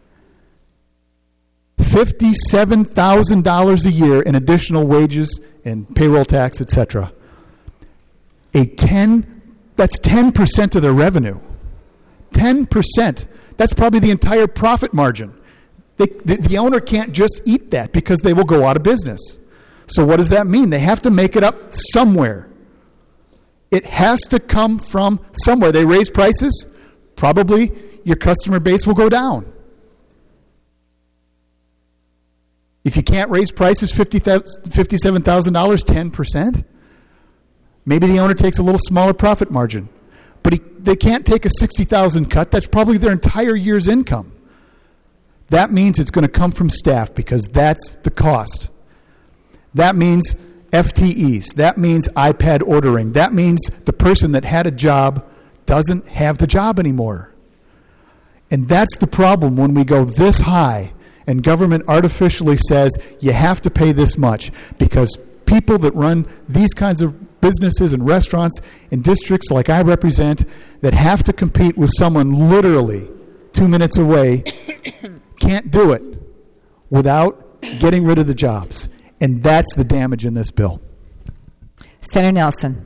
fifty-seven thousand dollars a year in additional wages and payroll tax, et cetera. A ten, that's ten percent of their revenue. ten percent. That's probably the entire profit margin. They, the, the owner can't just eat that because they will go out of business. So what does that mean? They have to make it up somewhere. It has to come from somewhere. They raise prices, probably your customer base will go down. If you can't raise prices fifty-seven thousand dollars, ten percent? Maybe the owner takes a little smaller profit margin. But he, they can't take a sixty thousand dollars cut. That's probably their entire year's income. That means it's going to come from staff because that's the cost. That means F T Es. That means iPad ordering. That means the person that had a job doesn't have the job anymore. And that's the problem when we go this high and government artificially says you have to pay this much, because people that run these kinds of businesses and restaurants in districts like I represent that have to compete with someone literally two minutes away can't do it without getting rid of the jobs. And that's the damage in this bill. Senator Nelson.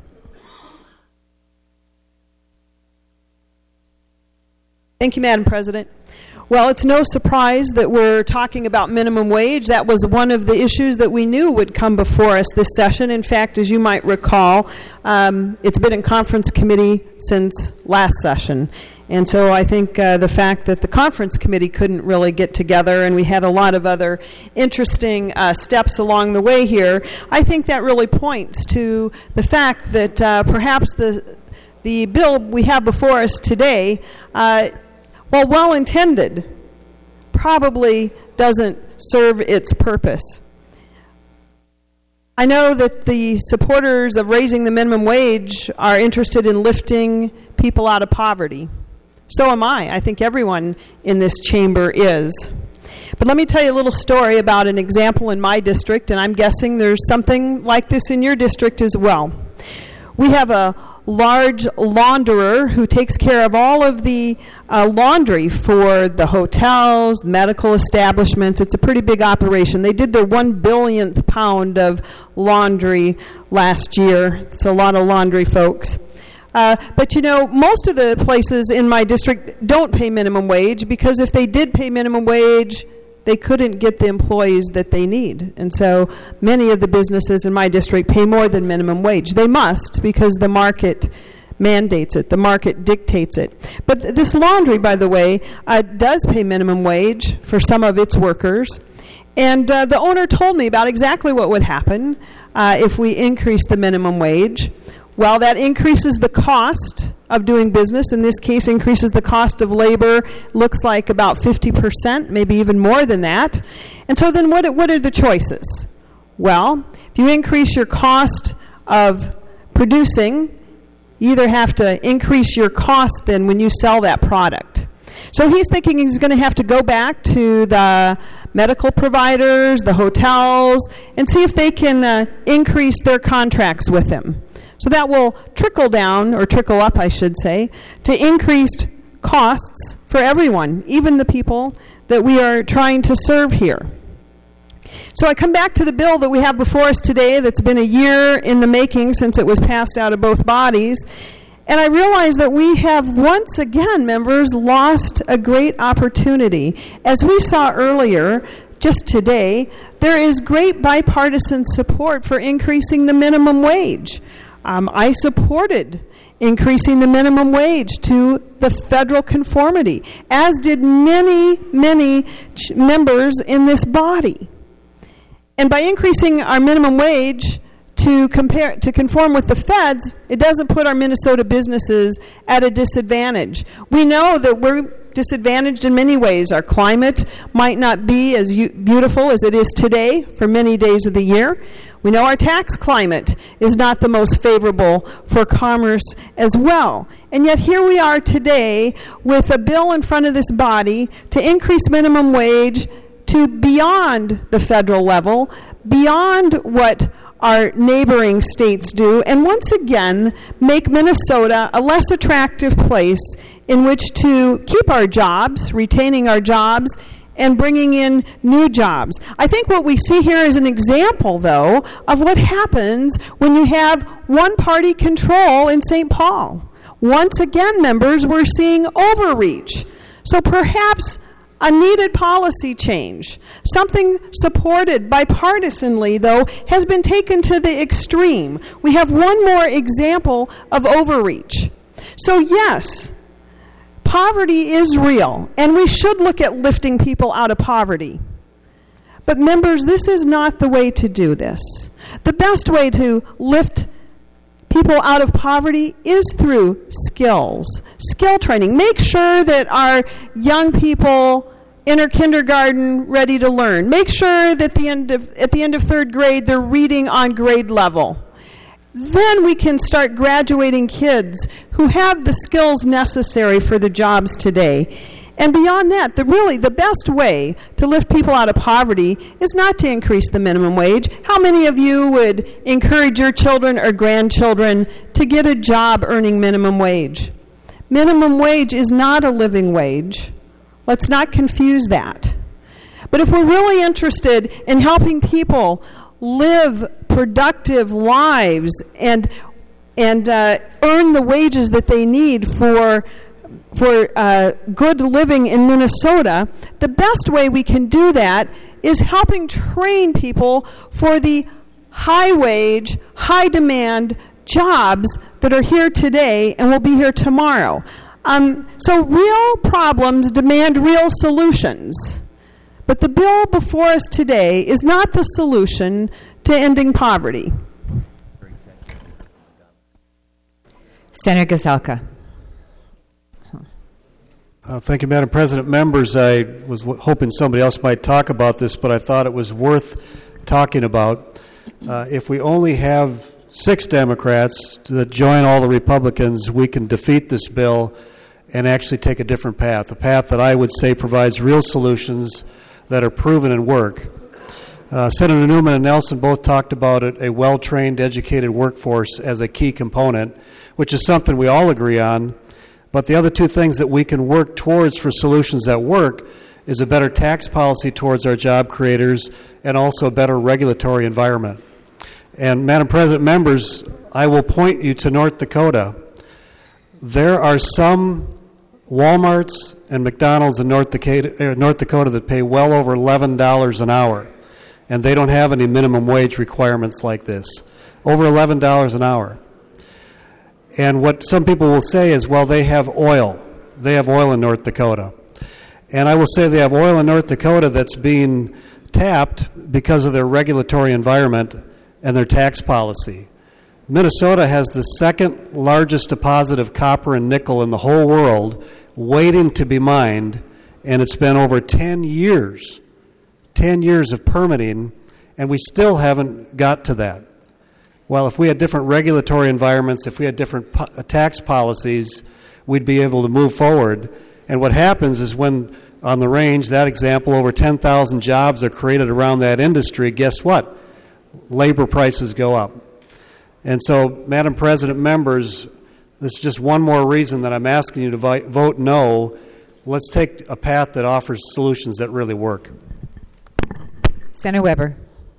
Thank you, Madam President. Well, it's no surprise that we're talking about minimum wage. That was one of the issues that we knew would come before us this session. In fact, as you might recall, um, it's been in conference committee since last session. And so I think uh, the fact that the conference committee couldn't really get together and we had a lot of other interesting uh, steps along the way here, I think that really points to the fact that uh, perhaps the the bill we have before us today, uh, while well-intended, probably doesn't serve its purpose. I know that the supporters of raising the minimum wage are interested in lifting people out of poverty. So am I. I think everyone in this chamber is. But let me tell you a little story about an example in my district, and I'm guessing there's something like this in your district as well. We have a large launderer who takes care of all of the uh, laundry for the hotels, medical establishments. It's a pretty big operation. They did their one billionth pound of laundry last year. It's a lot of laundry, folks. Uh, but, you know, most of the places in my district don't pay minimum wage, because if they did pay minimum wage, they couldn't get the employees that they need. And so many of the businesses in my district pay more than minimum wage. They must, because the market mandates it. The market dictates it. But this laundry, by the way, uh, does pay minimum wage for some of its workers. And uh, the owner told me about exactly what would happen uh, if we increased the minimum wage. Well, that increases the cost of doing business. In this case, increases the cost of labor, looks like about fifty percent, maybe even more than that. And so then what, what are the choices? Well, if you increase your cost of producing, you either have to increase your cost then when you sell that product. So he's thinking he's going to have to go back to the medical providers, the hotels, and see if they can uh, increase their contracts with him. So that will trickle down, or trickle up, I should say, to increased costs for everyone, even the people that we are trying to serve here. So I come back to the bill that we have before us today that's been a year in the making since it was passed out of both bodies. And I realize that we have once again, members, lost a great opportunity. As we saw earlier, just today, there is great bipartisan support for increasing the minimum wage. Um, I supported increasing the minimum wage to the federal conformity, as did many, many ch- members in this body. And by increasing our minimum wage to compare to conform with the feds, it doesn't put our Minnesota businesses at a disadvantage. We know that we're disadvantaged in many ways. Our climate might not be as u- beautiful as it is today for many days of the year. We know our tax climate is not the most favorable for commerce as well. And yet here we are today with a bill in front of this body to increase minimum wage to beyond the federal level, beyond what our neighboring states do, and once again make Minnesota a less attractive place in which to keep our jobs, retaining our jobs, and bringing in new jobs. I think what we see here is an example, though, of what happens when you have one-party control in Saint Paul. Once again, members, we're seeing overreach. So perhaps a needed policy change, something supported bipartisanly, though, has been taken to the extreme. We have one more example of overreach. So yes, poverty is real, and we should look at lifting people out of poverty. But members, this is not the way to do this. The best way to lift people out of poverty is through skills, skill training. Make sure that our young people enter kindergarten ready to learn. Make sure that the end of, at the end of third grade they're reading on grade level. Then we can start graduating kids who have the skills necessary for the jobs today. And beyond that, the really the best way to lift people out of poverty is not to increase the minimum wage. How many of you would encourage your children or grandchildren to get a job earning minimum wage? Minimum wage is not a living wage. Let's not confuse that. But if we're really interested in helping people live productive lives and and uh, earn the wages that they need for for uh, good living in Minnesota, the best way we can do that is helping train people for the high-wage, high-demand jobs that are here today and will be here tomorrow. Um, so real problems demand real solutions. But the bill before us today is not the solution to ending poverty. Senator Gazelka. Uh, thank you, Madam President. Members, I was w- hoping somebody else might talk about this, but I thought it was worth talking about. Uh, if we only have six Democrats that join all the Republicans, we can defeat this bill and actually take a different path, a path that I would say provides real solutions that are proven and work. Uh, Senator Newman and Nelson both talked about it, a well-trained, educated workforce as a key component, which is something we all agree on. But the other two things that we can work towards for solutions that work is a better tax policy towards our job creators and also a better regulatory environment. And Madam President, members, I will point you to North Dakota. There are some Walmarts and McDonald's in North Dakota, uh, North Dakota that pay well over eleven dollars an hour, and they don't have any minimum wage requirements like this. Over eleven dollars an hour. And what some people will say is, well, they have oil. They have oil in North Dakota. And I will say they have oil in North Dakota that's being tapped because of their regulatory environment and their tax policy. Minnesota has the second largest deposit of copper and nickel in the whole world waiting to be mined, and it's been over ten years, ten years of permitting, and we still haven't got to that. Well, if we had different regulatory environments, if we had different po- tax policies, we'd be able to move forward. And what happens is when, on the range, that example, over ten thousand jobs are created around that industry, guess what? Labor prices go up. And so, Madam President, members, this is just one more reason that I'm asking you to vi- vote no. Let's take a path that offers solutions that really work. Senator Weber.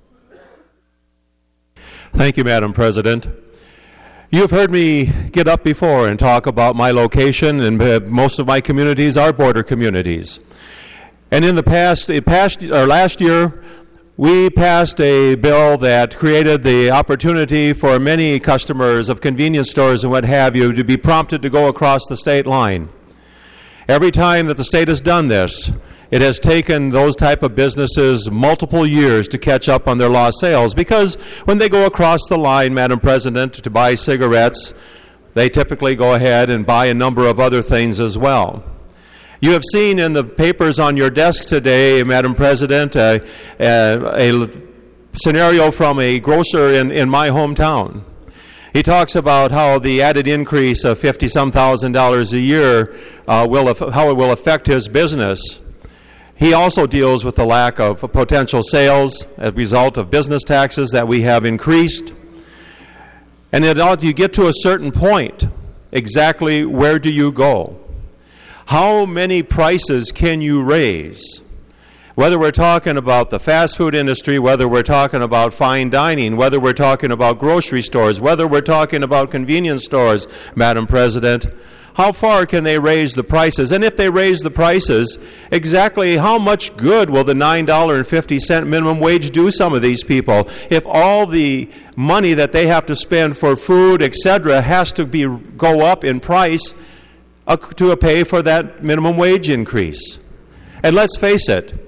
Thank you, Madam President. You've heard me get up before and talk about my location, and uh, most of my communities are border communities. And in the past, uh, past or last year, we passed a bill that created the opportunity for many customers of convenience stores and what have you to be prompted to go across the state line. Every time that the state has done this, it has taken those type of businesses multiple years to catch up on their lost sales, because when they go across the line, Madam President, to buy cigarettes, they typically go ahead and buy a number of other things as well. You have seen in the papers on your desk today, Madam President, a, a, a scenario from a grocer in, in my hometown. He talks about how the added increase of fifty-some thousand dollars a year uh, will how it will affect his business. He also deals with the lack of potential sales as a result of business taxes that we have increased. And then you get to a certain point, exactly where do you go? How many prices can you raise? Whether we're talking about the fast food industry, whether we're talking about fine dining, whether we're talking about grocery stores, whether we're talking about convenience stores, Madam President, how far can they raise the prices? And if they raise the prices, exactly how much good will the nine dollars and fifty cents minimum wage do some of these people if all the money that they have to spend for food, et cetera, has to be go up in price uh, to pay for that minimum wage increase? And let's face it,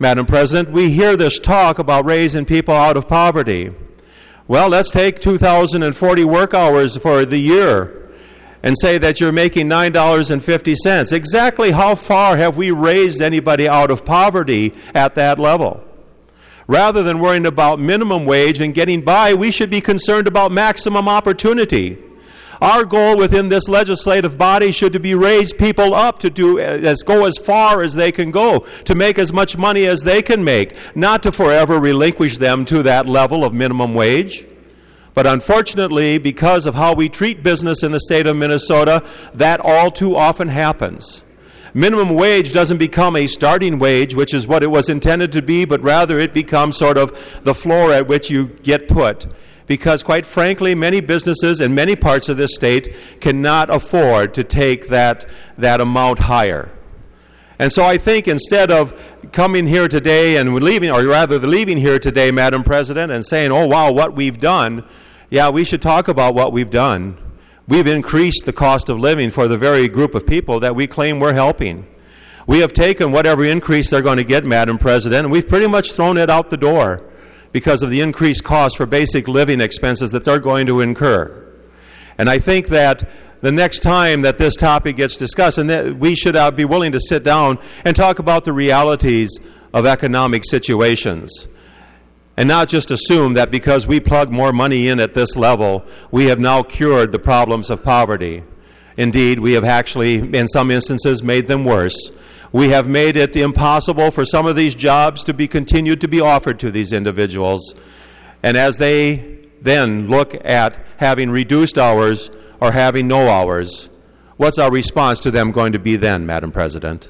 Madam President, we hear this talk about raising people out of poverty. Well, let's take two thousand forty work hours for the year and say that you're making nine dollars and fifty cents. Exactly how far have we raised anybody out of poverty at that level? Rather than worrying about minimum wage and getting by, we should be concerned about maximum opportunity. Our goal within this legislative body should to be raise people up to do as go as far as they can go, to make as much money as they can make, not to forever relinquish them to that level of minimum wage. But unfortunately, because of how we treat business in the state of Minnesota, that all too often happens. Minimum wage doesn't become a starting wage, which is what it was intended to be, but rather it becomes sort of the floor at which you get put. Because, quite frankly, many businesses in many parts of this state cannot afford to take that, that amount higher. And so I think instead of coming here today and leaving, or rather leaving here today, Madam President, and saying, oh, wow, what we've done, yeah, we should talk about what we've done. We've increased the cost of living for the very group of people that we claim we're helping. We have taken whatever increase they're going to get, Madam President, and we've pretty much thrown it out the door because of the increased cost for basic living expenses that they're going to incur. And I think that the next time that this topic gets discussed, and that we should uh, be willing to sit down and talk about the realities of economic situations, and not just assume that because we plug more money in at this level, we have now cured the problems of poverty. Indeed, we have actually, in some instances, made them worse. We have made it impossible for some of these jobs to be continued to be offered to these individuals. And as they then look at having reduced hours or having no hours, what's our response to them going to be then, Madam President?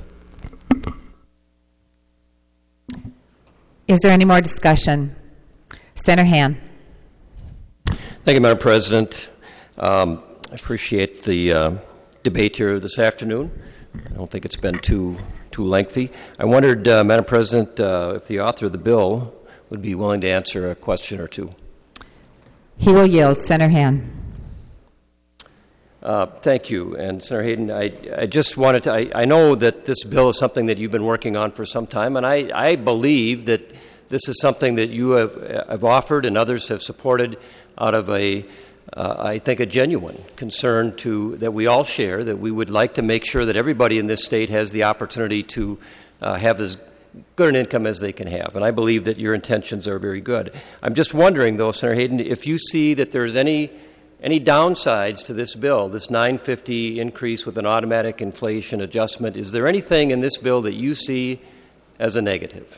Is there any more discussion? Senator Han. Thank you, Madam President. Um, I appreciate the uh, debate here this afternoon. I don't think it's been too too lengthy. I wondered, uh, Madam President, uh, if the author of the bill would be willing to answer a question or two. He will yield. Senator Han. Uh, thank you. And Senator Hayden, I, I just wanted to, I, I know that this bill is something that you've been working on for some time, and I, I believe that this is something that you have, have offered and others have supported out of a, uh, I think, a genuine concern to that we all share, that we would like to make sure that everybody in this state has the opportunity to uh, have as good an income as they can have. And I believe that your intentions are very good. I'm just wondering, though, Senator Hayden, if you see that there's any Any downsides to this bill, this nine fifty increase with an automatic inflation adjustment? Is there anything in this bill that you see as a negative?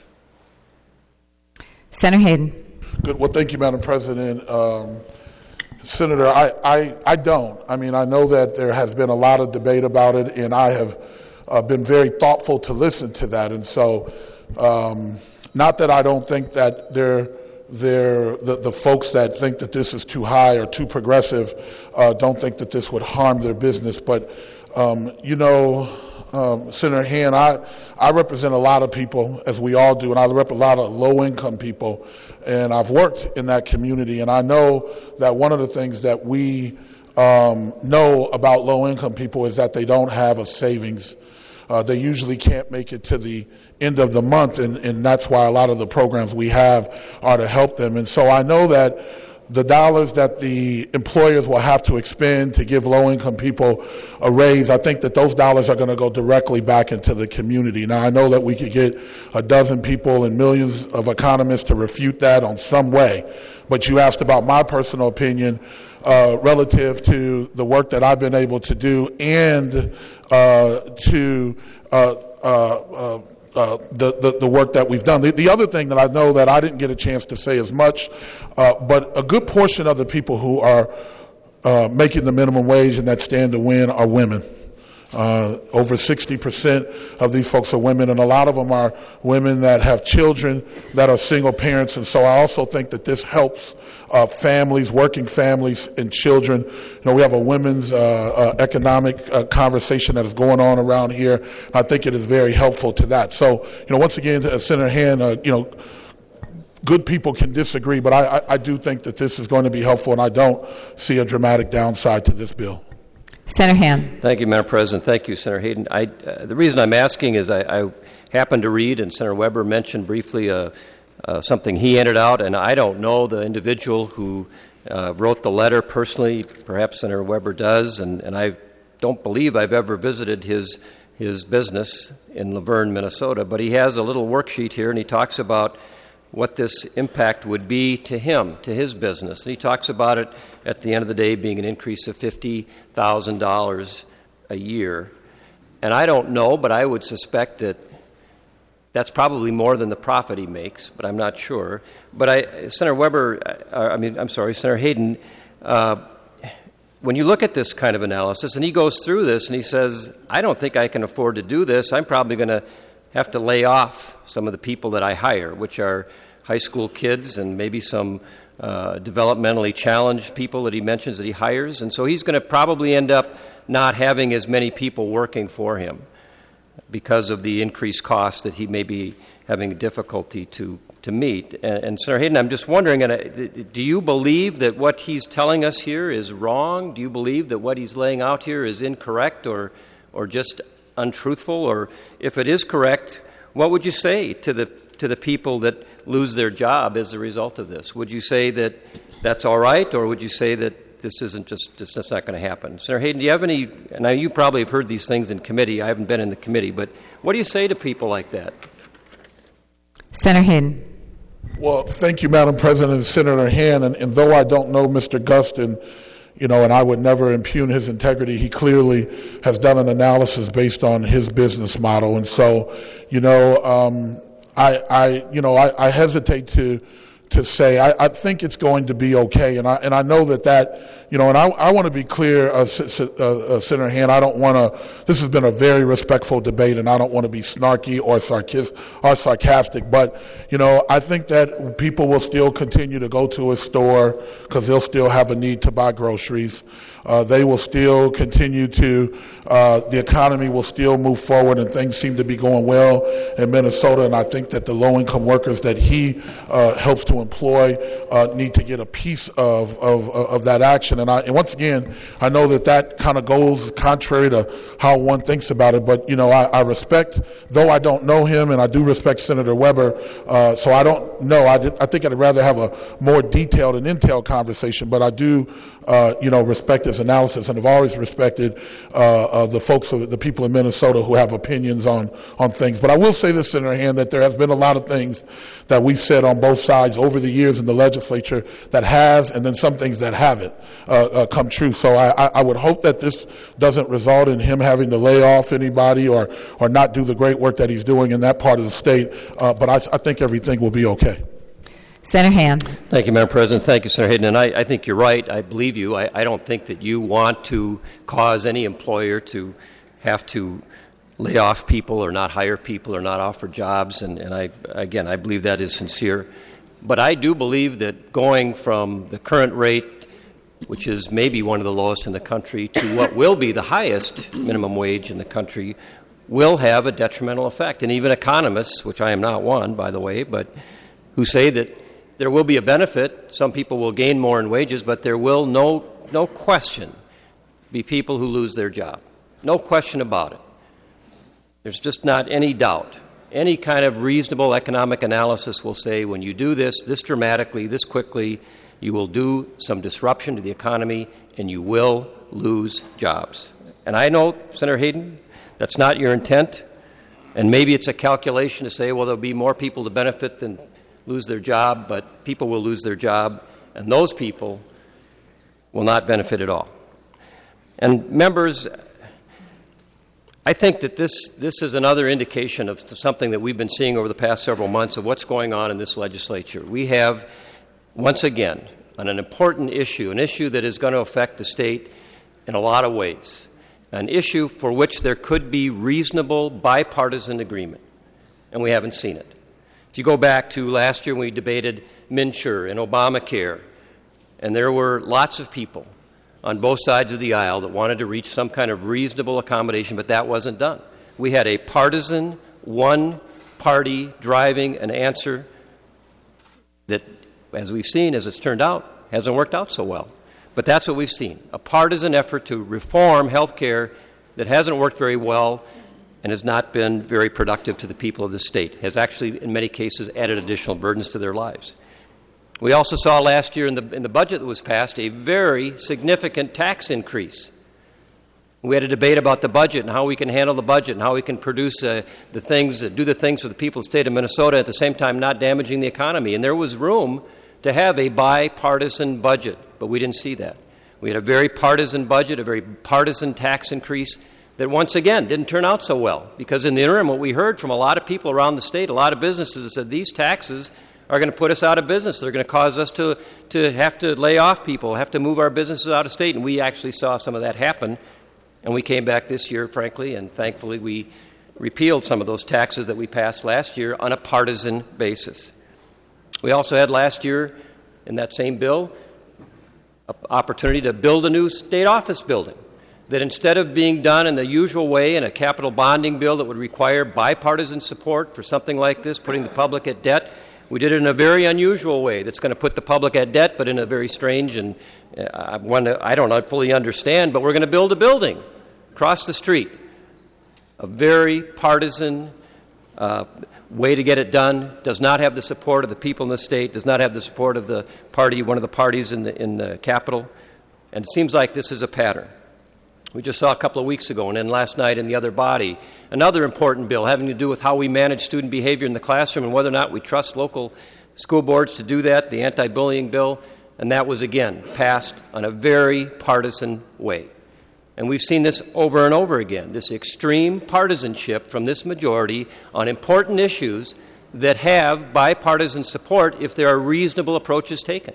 Senator Hayden. Good. Well, thank you, Madam President. Um, Senator, I, I, I don't. I mean, I know that there has been a lot of debate about it, and I have uh, been very thoughtful to listen to that. And so, um, not that I don't think that there They're, the, the folks that think that this is too high or too progressive uh, don't think that this would harm their business. But, um, you know, um, Senator Han, I, I represent a lot of people, as we all do, and I represent a lot of low-income people. And I've worked in that community, and I know that one of the things that we um, know about low-income people is that they don't have a savings. Uh, they usually can't make it to the end of the month, and, and that's why a lot of the programs we have are to help them. And so I know that the dollars that the employers will have to expend to give low-income people a raise, I think that those dollars are going to go directly back into the community. Now, I know that we could get a dozen people and millions of economists to refute that on some way, but you asked about my personal opinion uh, relative to the work that I've been able to do and uh, to uh, uh, uh, Uh, the, the, the work that we've done. The, the other thing that I know that I didn't get a chance to say as much, uh, but a good portion of the people who are uh, making the minimum wage and that stand to win are women. Uh, over sixty percent of these folks are women, and a lot of them are women that have children that are single parents. And so I also think that this helps uh, families, working families, and children. You know, we have a women's uh, uh, economic uh, conversation that is going on around here. I think it is very helpful to that. So, you know, once again, uh, Senator Han, uh, you know, good people can disagree, but I, I, I do think that this is going to be helpful, and I don't see a dramatic downside to this bill. Senator Han. Thank you, Madam President. Thank you, Senator Hayden. I, uh, the reason I'm asking is I, I happened to read, and Senator Weber mentioned briefly uh, uh, something he handed out, and I don't know the individual who uh, wrote the letter personally. Perhaps Senator Weber does, and, and I don't believe I've ever visited his his business in Laverne, Minnesota, but he has a little worksheet here, and he talks about what this impact would be to him, to his business. And he talks about it at the end of the day being an increase of fifty thousand dollars a year. And I don't know, but I would suspect that that's probably more than the profit he makes, but I'm not sure. But I, Senator Weber, uh, I mean, I'm sorry, Senator Hayden, uh, when you look at this kind of analysis, and he goes through this and he says, I don't think I can afford to do this. I'm probably going to have to lay off some of the people that I hire, which are high school kids and maybe some uh, developmentally challenged people that he mentions that he hires. And so he's going to probably end up not having as many people working for him because of the increased cost that he may be having difficulty to, to meet. And, and Senator Hayden, I'm just wondering, do you believe that what he's telling us here is wrong? Do you believe that what he's laying out here is incorrect or, or just untruthful? Or if it is correct, what would you say to the to the people that lose their job as a result of this? Would you say that that's all right, or would you say that this isn't just this, that's not going to happen? Senator Hayden, do you have any? Now you probably have heard these things in committee. I haven't been in the committee, but what do you say to people like that? Senator Hayden. Well, thank you, Madam President and Senator Hand. And, and though I don't know Mister Gustin, you know, and I would never impugn his integrity, he clearly has done an analysis based on his business model. And so, you know, um, I, I, you know, I, I hesitate to to say I, I think it's going to be okay, and I and I know that that you know, and I I want to be clear, uh, uh, uh, Senator Hand. I don't want to. This has been a very respectful debate, and I don't want to be snarky or sarcastic or sarcastic. But you know, I think that people will still continue to go to a store because they'll still have a need to buy groceries. Uh, they will still continue to, uh, the economy will still move forward, and things seem to be going well in Minnesota. And I think that the low-income workers that he uh, helps to employ uh, need to get a piece of, of, of that action. And, I, and once again, I know that that kind of goes contrary to how one thinks about it. But, you know, I, I respect, though I don't know him, and I do respect Senator Weber, uh, so I don't know. I, did, I think I'd rather have a more detailed and intel conversation, but I do Uh, you know, respect his analysis, and have always respected uh, uh, the folks, the people in Minnesota who have opinions on on things. But I will say this, Senator Hand, that there has been a lot of things that we've said on both sides over the years in the legislature that has, and then some things that haven't uh, uh, come true. So I, I would hope that this doesn't result in him having to lay off anybody or or not do the great work that he's doing in that part of the state. Uh, but I, I think everything will be okay. Senator Hand. Thank you, Madam President. Thank you, Senator Hayden. And I, I think you're right. I believe you. I, I don't think that you want to cause any employer to have to lay off people or not hire people or not offer jobs. And, and I, again, I believe that is sincere. But I do believe that going from the current rate, which is maybe one of the lowest in the country, to what will be the highest minimum wage in the country will have a detrimental effect. And even economists, which I am not one, by the way, but who say that there will be a benefit. Some people will gain more in wages, but there will, no, no question, be people who lose their job. No question about it. There's just not any doubt. Any kind of reasonable economic analysis will say when you do this, this dramatically, this quickly, you will do some disruption to the economy and you will lose jobs. And I know, Senator Hayden, that's not your intent. And maybe it's a calculation to say, well, there'll be more people to benefit than lose their job, but people will lose their job, and those people will not benefit at all. And members, I think that this, this is another indication of something that we've been seeing over the past several months of what's going on in this legislature. We have, once again, on an important issue, an issue that is going to affect the state in a lot of ways, an issue for which there could be reasonable bipartisan agreement, and we haven't seen it. If you go back to last year when we debated MNsure and Obamacare, and there were lots of people on both sides of the aisle that wanted to reach some kind of reasonable accommodation, but that wasn't done. We had a partisan, one-party driving an answer that, as we've seen, as it's turned out, hasn't worked out so well. But that's what we've seen, a partisan effort to reform health care that hasn't worked very well, and has not been very productive to the people of the state, has actually, in many cases, added additional burdens to their lives. We also saw last year in the, in the budget that was passed a very significant tax increase. We had a debate about the budget and how we can handle the budget and how we can produce uh, the things, uh, do the things for the people of the state of Minnesota at the same time not damaging the economy. And there was room to have a bipartisan budget, but we didn't see that. We had a very partisan budget, a very partisan tax increase that once again didn't turn out so well, because in the interim what we heard from a lot of people around the state, a lot of businesses that said these taxes are going to put us out of business. They're going to cause us to, to have to lay off people, have to move our businesses out of state, and we actually saw some of that happen. And we came back this year, frankly, and thankfully we repealed some of those taxes that we passed last year on a partisan basis. We also had last year in that same bill an opportunity to build a new state office building that instead of being done in the usual way in a capital bonding bill that would require bipartisan support for something like this, putting the public at debt, we did it in a very unusual way that's going to put the public at debt, but in a very strange and uh, one that I don't fully understand, but we're going to build a building across the street. A very partisan uh, way to get it done, does not have the support of the people in the state, does not have the support of the party, one of the parties in the, in the Capitol, and it seems like this is a pattern. We just saw a couple of weeks ago, and then last night in the other body, another important bill having to do with how we manage student behavior in the classroom and whether or not we trust local school boards to do that, the anti-bullying bill, and that was, again, passed on a very partisan way. And we've seen this over and over again, this extreme partisanship from this majority on important issues that have bipartisan support if there are reasonable approaches taken.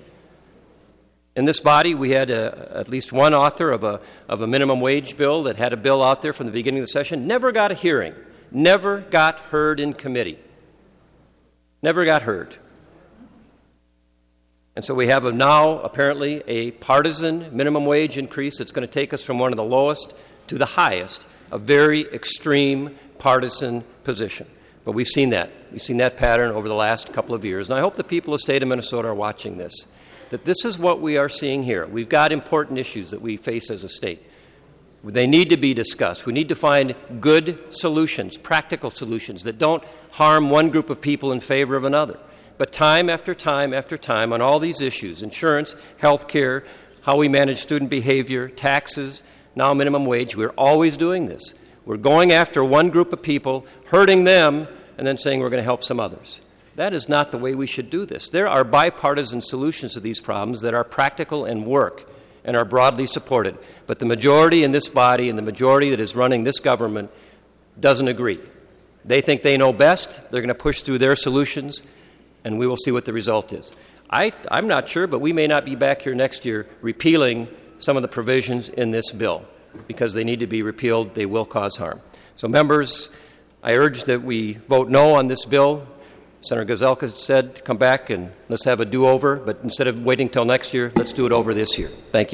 In this body, we had a, at least one author of a, of a minimum wage bill that had a bill out there from the beginning of the session, never got a hearing, never got heard in committee, never got heard. And so we have a now, apparently, a partisan minimum wage increase that's going to take us from one of the lowest to the highest, a very extreme partisan position. But we've seen that. We've seen that pattern over the last couple of years. And I hope the people of the state of Minnesota are watching this, that this is what we are seeing here. We've got important issues that we face as a state. They need to be discussed. We need to find good solutions, practical solutions that don't harm one group of people in favor of another. But time after time after time on all these issues, insurance, health care, how we manage student behavior, taxes, now minimum wage, we're always doing this. We're going after one group of people, hurting them, and then saying we're going to help some others. That is not the way we should do this. There are bipartisan solutions to these problems that are practical and work and are broadly supported. But the majority in this body and the majority that is running this government doesn't agree. They think they know best. They're going to push through their solutions, and we will see what the result is. I, I'm not sure, but we may not be back here next year repealing some of the provisions in this bill because they need to be repealed. They will cause harm. So, members, I urge that we vote no on this bill. Senator Gazelka said, come back and let's have a do-over, but instead of waiting until next year, let's do it over this year. Thank you.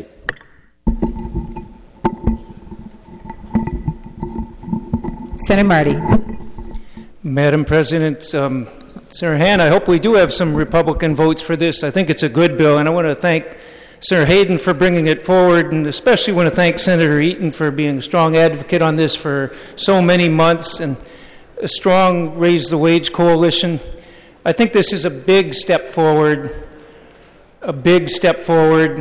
Senator Marty. Madam President, um, Senator Han, I hope we do have some Republican votes for this. I think it's a good bill, and I want to thank Senator Hayden for bringing it forward, and especially want to thank Senator Eaton for being a strong advocate on this for so many months, and a strong Raise the Wage coalition. I think this is a big step forward, a big step forward.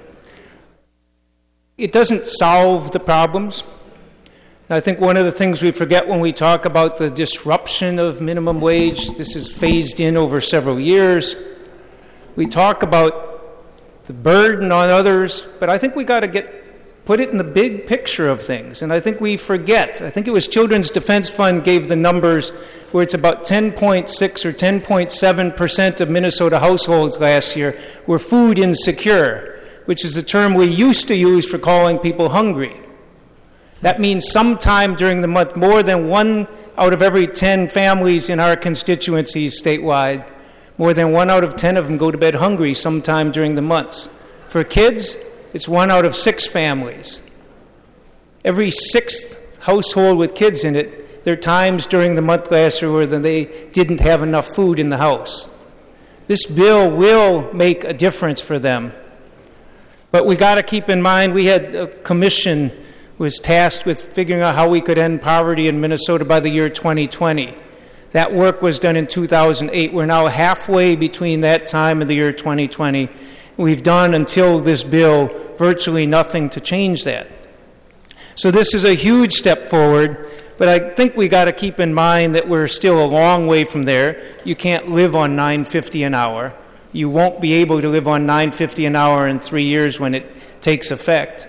It doesn't solve the problems. I think one of the things we forget when we talk about the disruption of minimum wage, this is phased in over several years. We talk about the burden on others, but I think we got to get put it in the big picture of things. And I think we forget. I think it was Children's Defense Fund gave the numbers where it's about ten point six or ten point seven percent of Minnesota households last year were food insecure, which is a term we used to use for calling people hungry. That means sometime during the month, more than one out of every ten families in our constituencies statewide, more than one out of ten of them go to bed hungry sometime during the months. For kids, it's one out of six families. Every sixth household with kids in it, there are times during the month last year where they didn't have enough food in the house. This bill will make a difference for them. But we got to keep in mind we had a commission was tasked with figuring out how we could end poverty in Minnesota by the year twenty twenty. That work was done in two thousand eight. We're now halfway between that time and the year twenty twenty. We've done, until this bill, virtually nothing to change that. So this is a huge step forward, but I think we got to keep in mind that we're still a long way from there. You can't live on nine fifty an hour. You won't be able to live on nine fifty an hour in three years when it takes effect.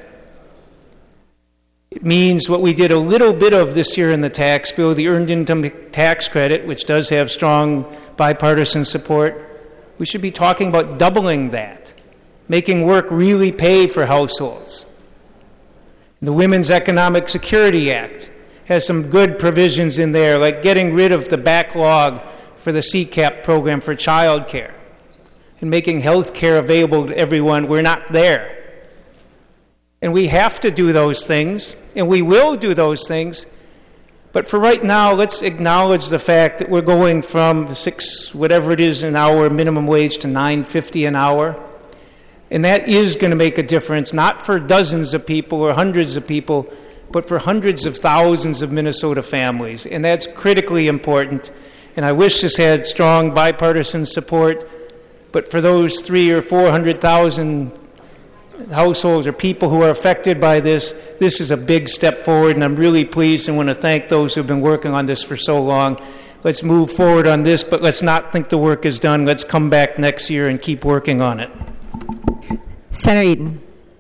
It means what we did a little bit of this year in the tax bill, the Earned Income Tax Credit, which does have strong bipartisan support. We should be talking about doubling that, making work really pay for households. The Women's Economic Security Act has some good provisions in there, like getting rid of the backlog for the C CAP program for child care and making health care available to everyone. We're not there. And we have to do those things, and we will do those things. But for right now, let's acknowledge the fact that we're going from six, whatever it is, an hour minimum wage to nine fifty an hour. And that is going to make a difference, not for dozens of people or hundreds of people, but for hundreds of thousands of Minnesota families. And that's critically important. And I wish this had strong bipartisan support. But for those three or four hundred thousand households or people who are affected by this, this is a big step forward, and I'm really pleased and want to thank those who have been working on this for so long. Let's move forward on this, but let's not think the work is done. Let's come back next year and keep working on it. Senator Eden.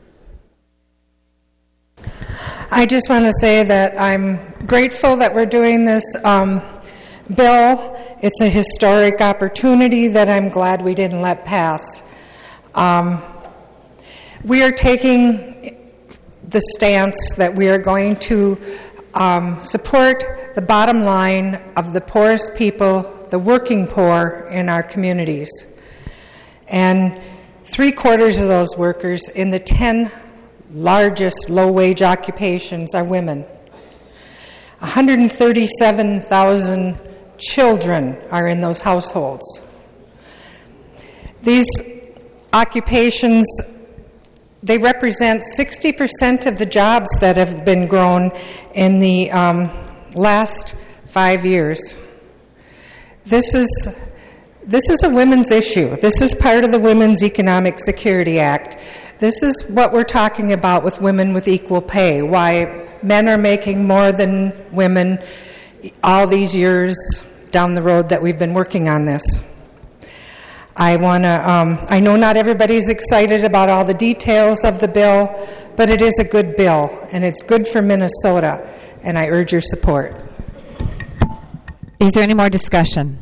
I just want to say that I'm grateful that we're doing this um, bill. It's a historic opportunity that I'm glad we didn't let pass. Um, We are taking the stance that we are going to um, support the bottom line of the poorest people, the working poor in our communities. And three quarters of those workers in the ten largest low-wage occupations are women. one hundred thirty-seven thousand children are in those households. These occupations, they represent sixty percent of the jobs that have been grown in the um, last five years. This is this is a women's issue. This is part of the Women's Economic Security Act. This is what we're talking about with women with equal pay, why men are making more than women all these years down the road that we've been working on this. I want to, um, I know not everybody's excited about all the details of the bill, but it is a good bill, and it's good for Minnesota, and I urge your support. Is there any more discussion?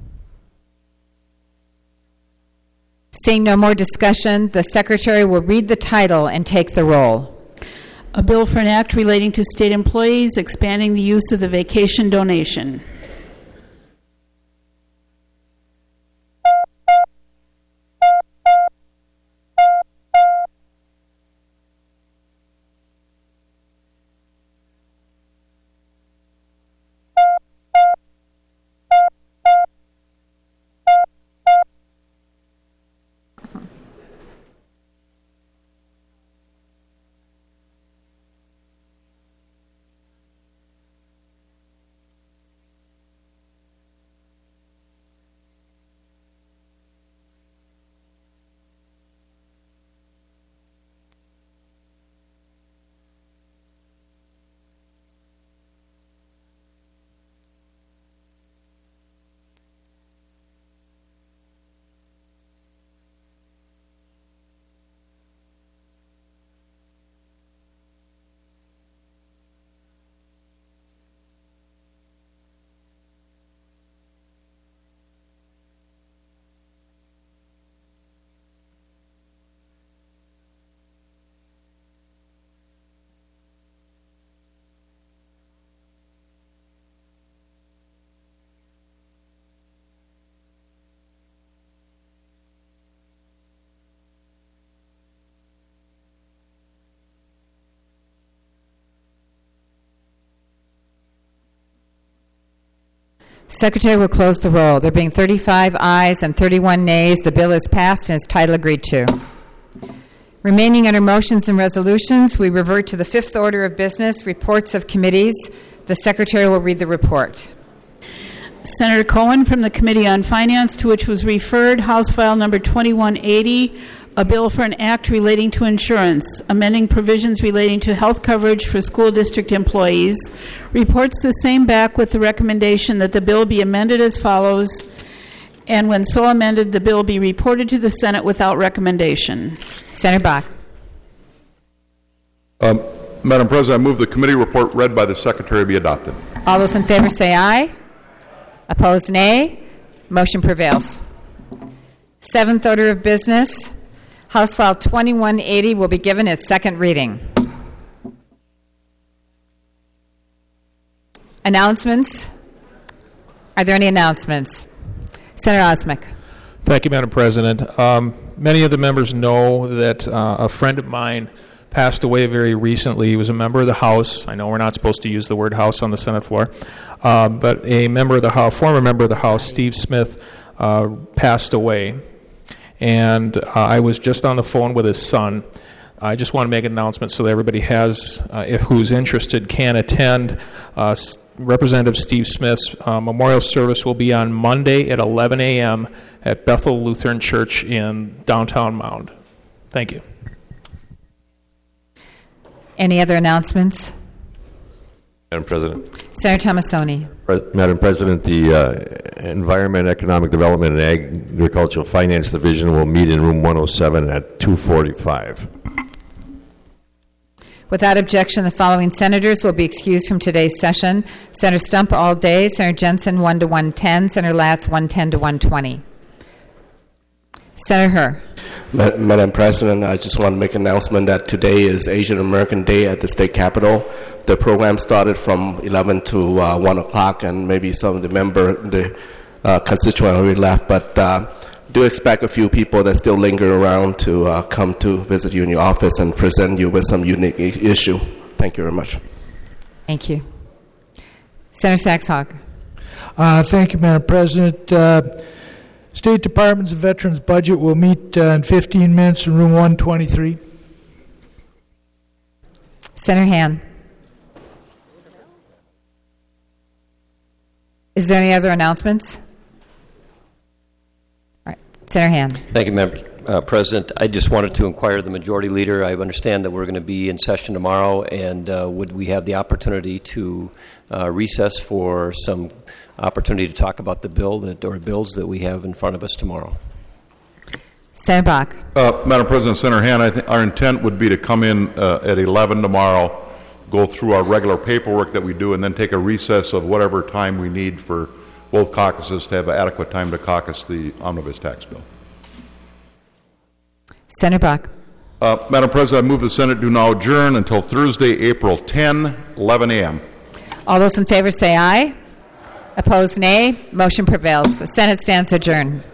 Seeing no more discussion, the Secretary will read the title and take the roll. A bill for an act relating to state employees expanding the use of the vacation donation. Secretary will close the roll. There being thirty-five ayes and thirty-one nays, the bill is passed and its title agreed to. Remaining under motions and resolutions, we revert to the fifth order of business, reports of committees. The Secretary will read the report. Senator Cohen from the Committee on Finance, to which was referred House File Number twenty-one eighty, a bill for an act relating to insurance, amending provisions relating to health coverage for school district employees, reports the same back with the recommendation that the bill be amended as follows, and when so amended, the bill be reported to the Senate without recommendation. Senator Bach. Um, Madam President, I move the committee report read by the Secretary be adopted. All those in favor say aye. Opposed, nay. Motion prevails. Seventh order of business, House File twenty-one eighty will be given its second reading. Announcements. Are there any announcements? Senator Osmek. Thank you, Madam President. Um, many of the members know that uh, a friend of mine passed away very recently. He was a member of the House. I know we're not supposed to use the word House on the Senate floor, uh, but a member of the House, former member of the House, Steve Smith, uh, passed away. And uh, I was just on the phone with his son. I just want to make an announcement so that everybody has, uh, if who's interested, can attend. Uh, Representative Steve Smith's uh, memorial service will be on Monday at eleven a.m. at Bethel Lutheran Church in downtown Mound. Thank you. Any other announcements? Madam President. Senator Tomassoni. Pre- Madam President, the uh, Environment, Economic Development, and Agricultural Finance Division will meet in room one oh seven at two forty-five. Without objection, the following senators will be excused from today's session. Senator Stump all day, Senator Jensen one to one ten, Senator Latz one ten to one twenty. Senator Herr. Madam President, I just want to make an announcement that today is Asian American Day at the State Capitol. The program started from eleven to uh, one o'clock, and maybe some of the member, the uh, constituent already left, but uh, do expect a few people that still linger around to uh, come to visit you in your office and present you with some unique I- issue. Thank you very much. Thank you. Senator Sachs-Hawk. Uh, thank you, Madam President. Uh, State Department's Veterans Budget will meet uh, in fifteen minutes in room one twenty-three. Senator Han. Is there any other announcements? All right. Senator Han. Thank you, Madam uh, President. I just wanted to inquire of the Majority Leader. I understand that we're going to be in session tomorrow, and uh, would we have the opportunity to uh, recess for some opportunity to talk about the bill that or bills that we have in front of us tomorrow? Senator Bach. Uh, Madam President, Senator Han, I think our intent would be to come in uh, at eleven tomorrow, go through our regular paperwork that we do, and then take a recess of whatever time we need for both caucuses to have adequate time to caucus the omnibus tax bill. Senator Bach. Uh, Madam President, I move the Senate do now adjourn until Thursday, April tenth, eleven a.m. All those in favor say aye. Opposed, nay. Motion prevails. The Senate stands adjourned.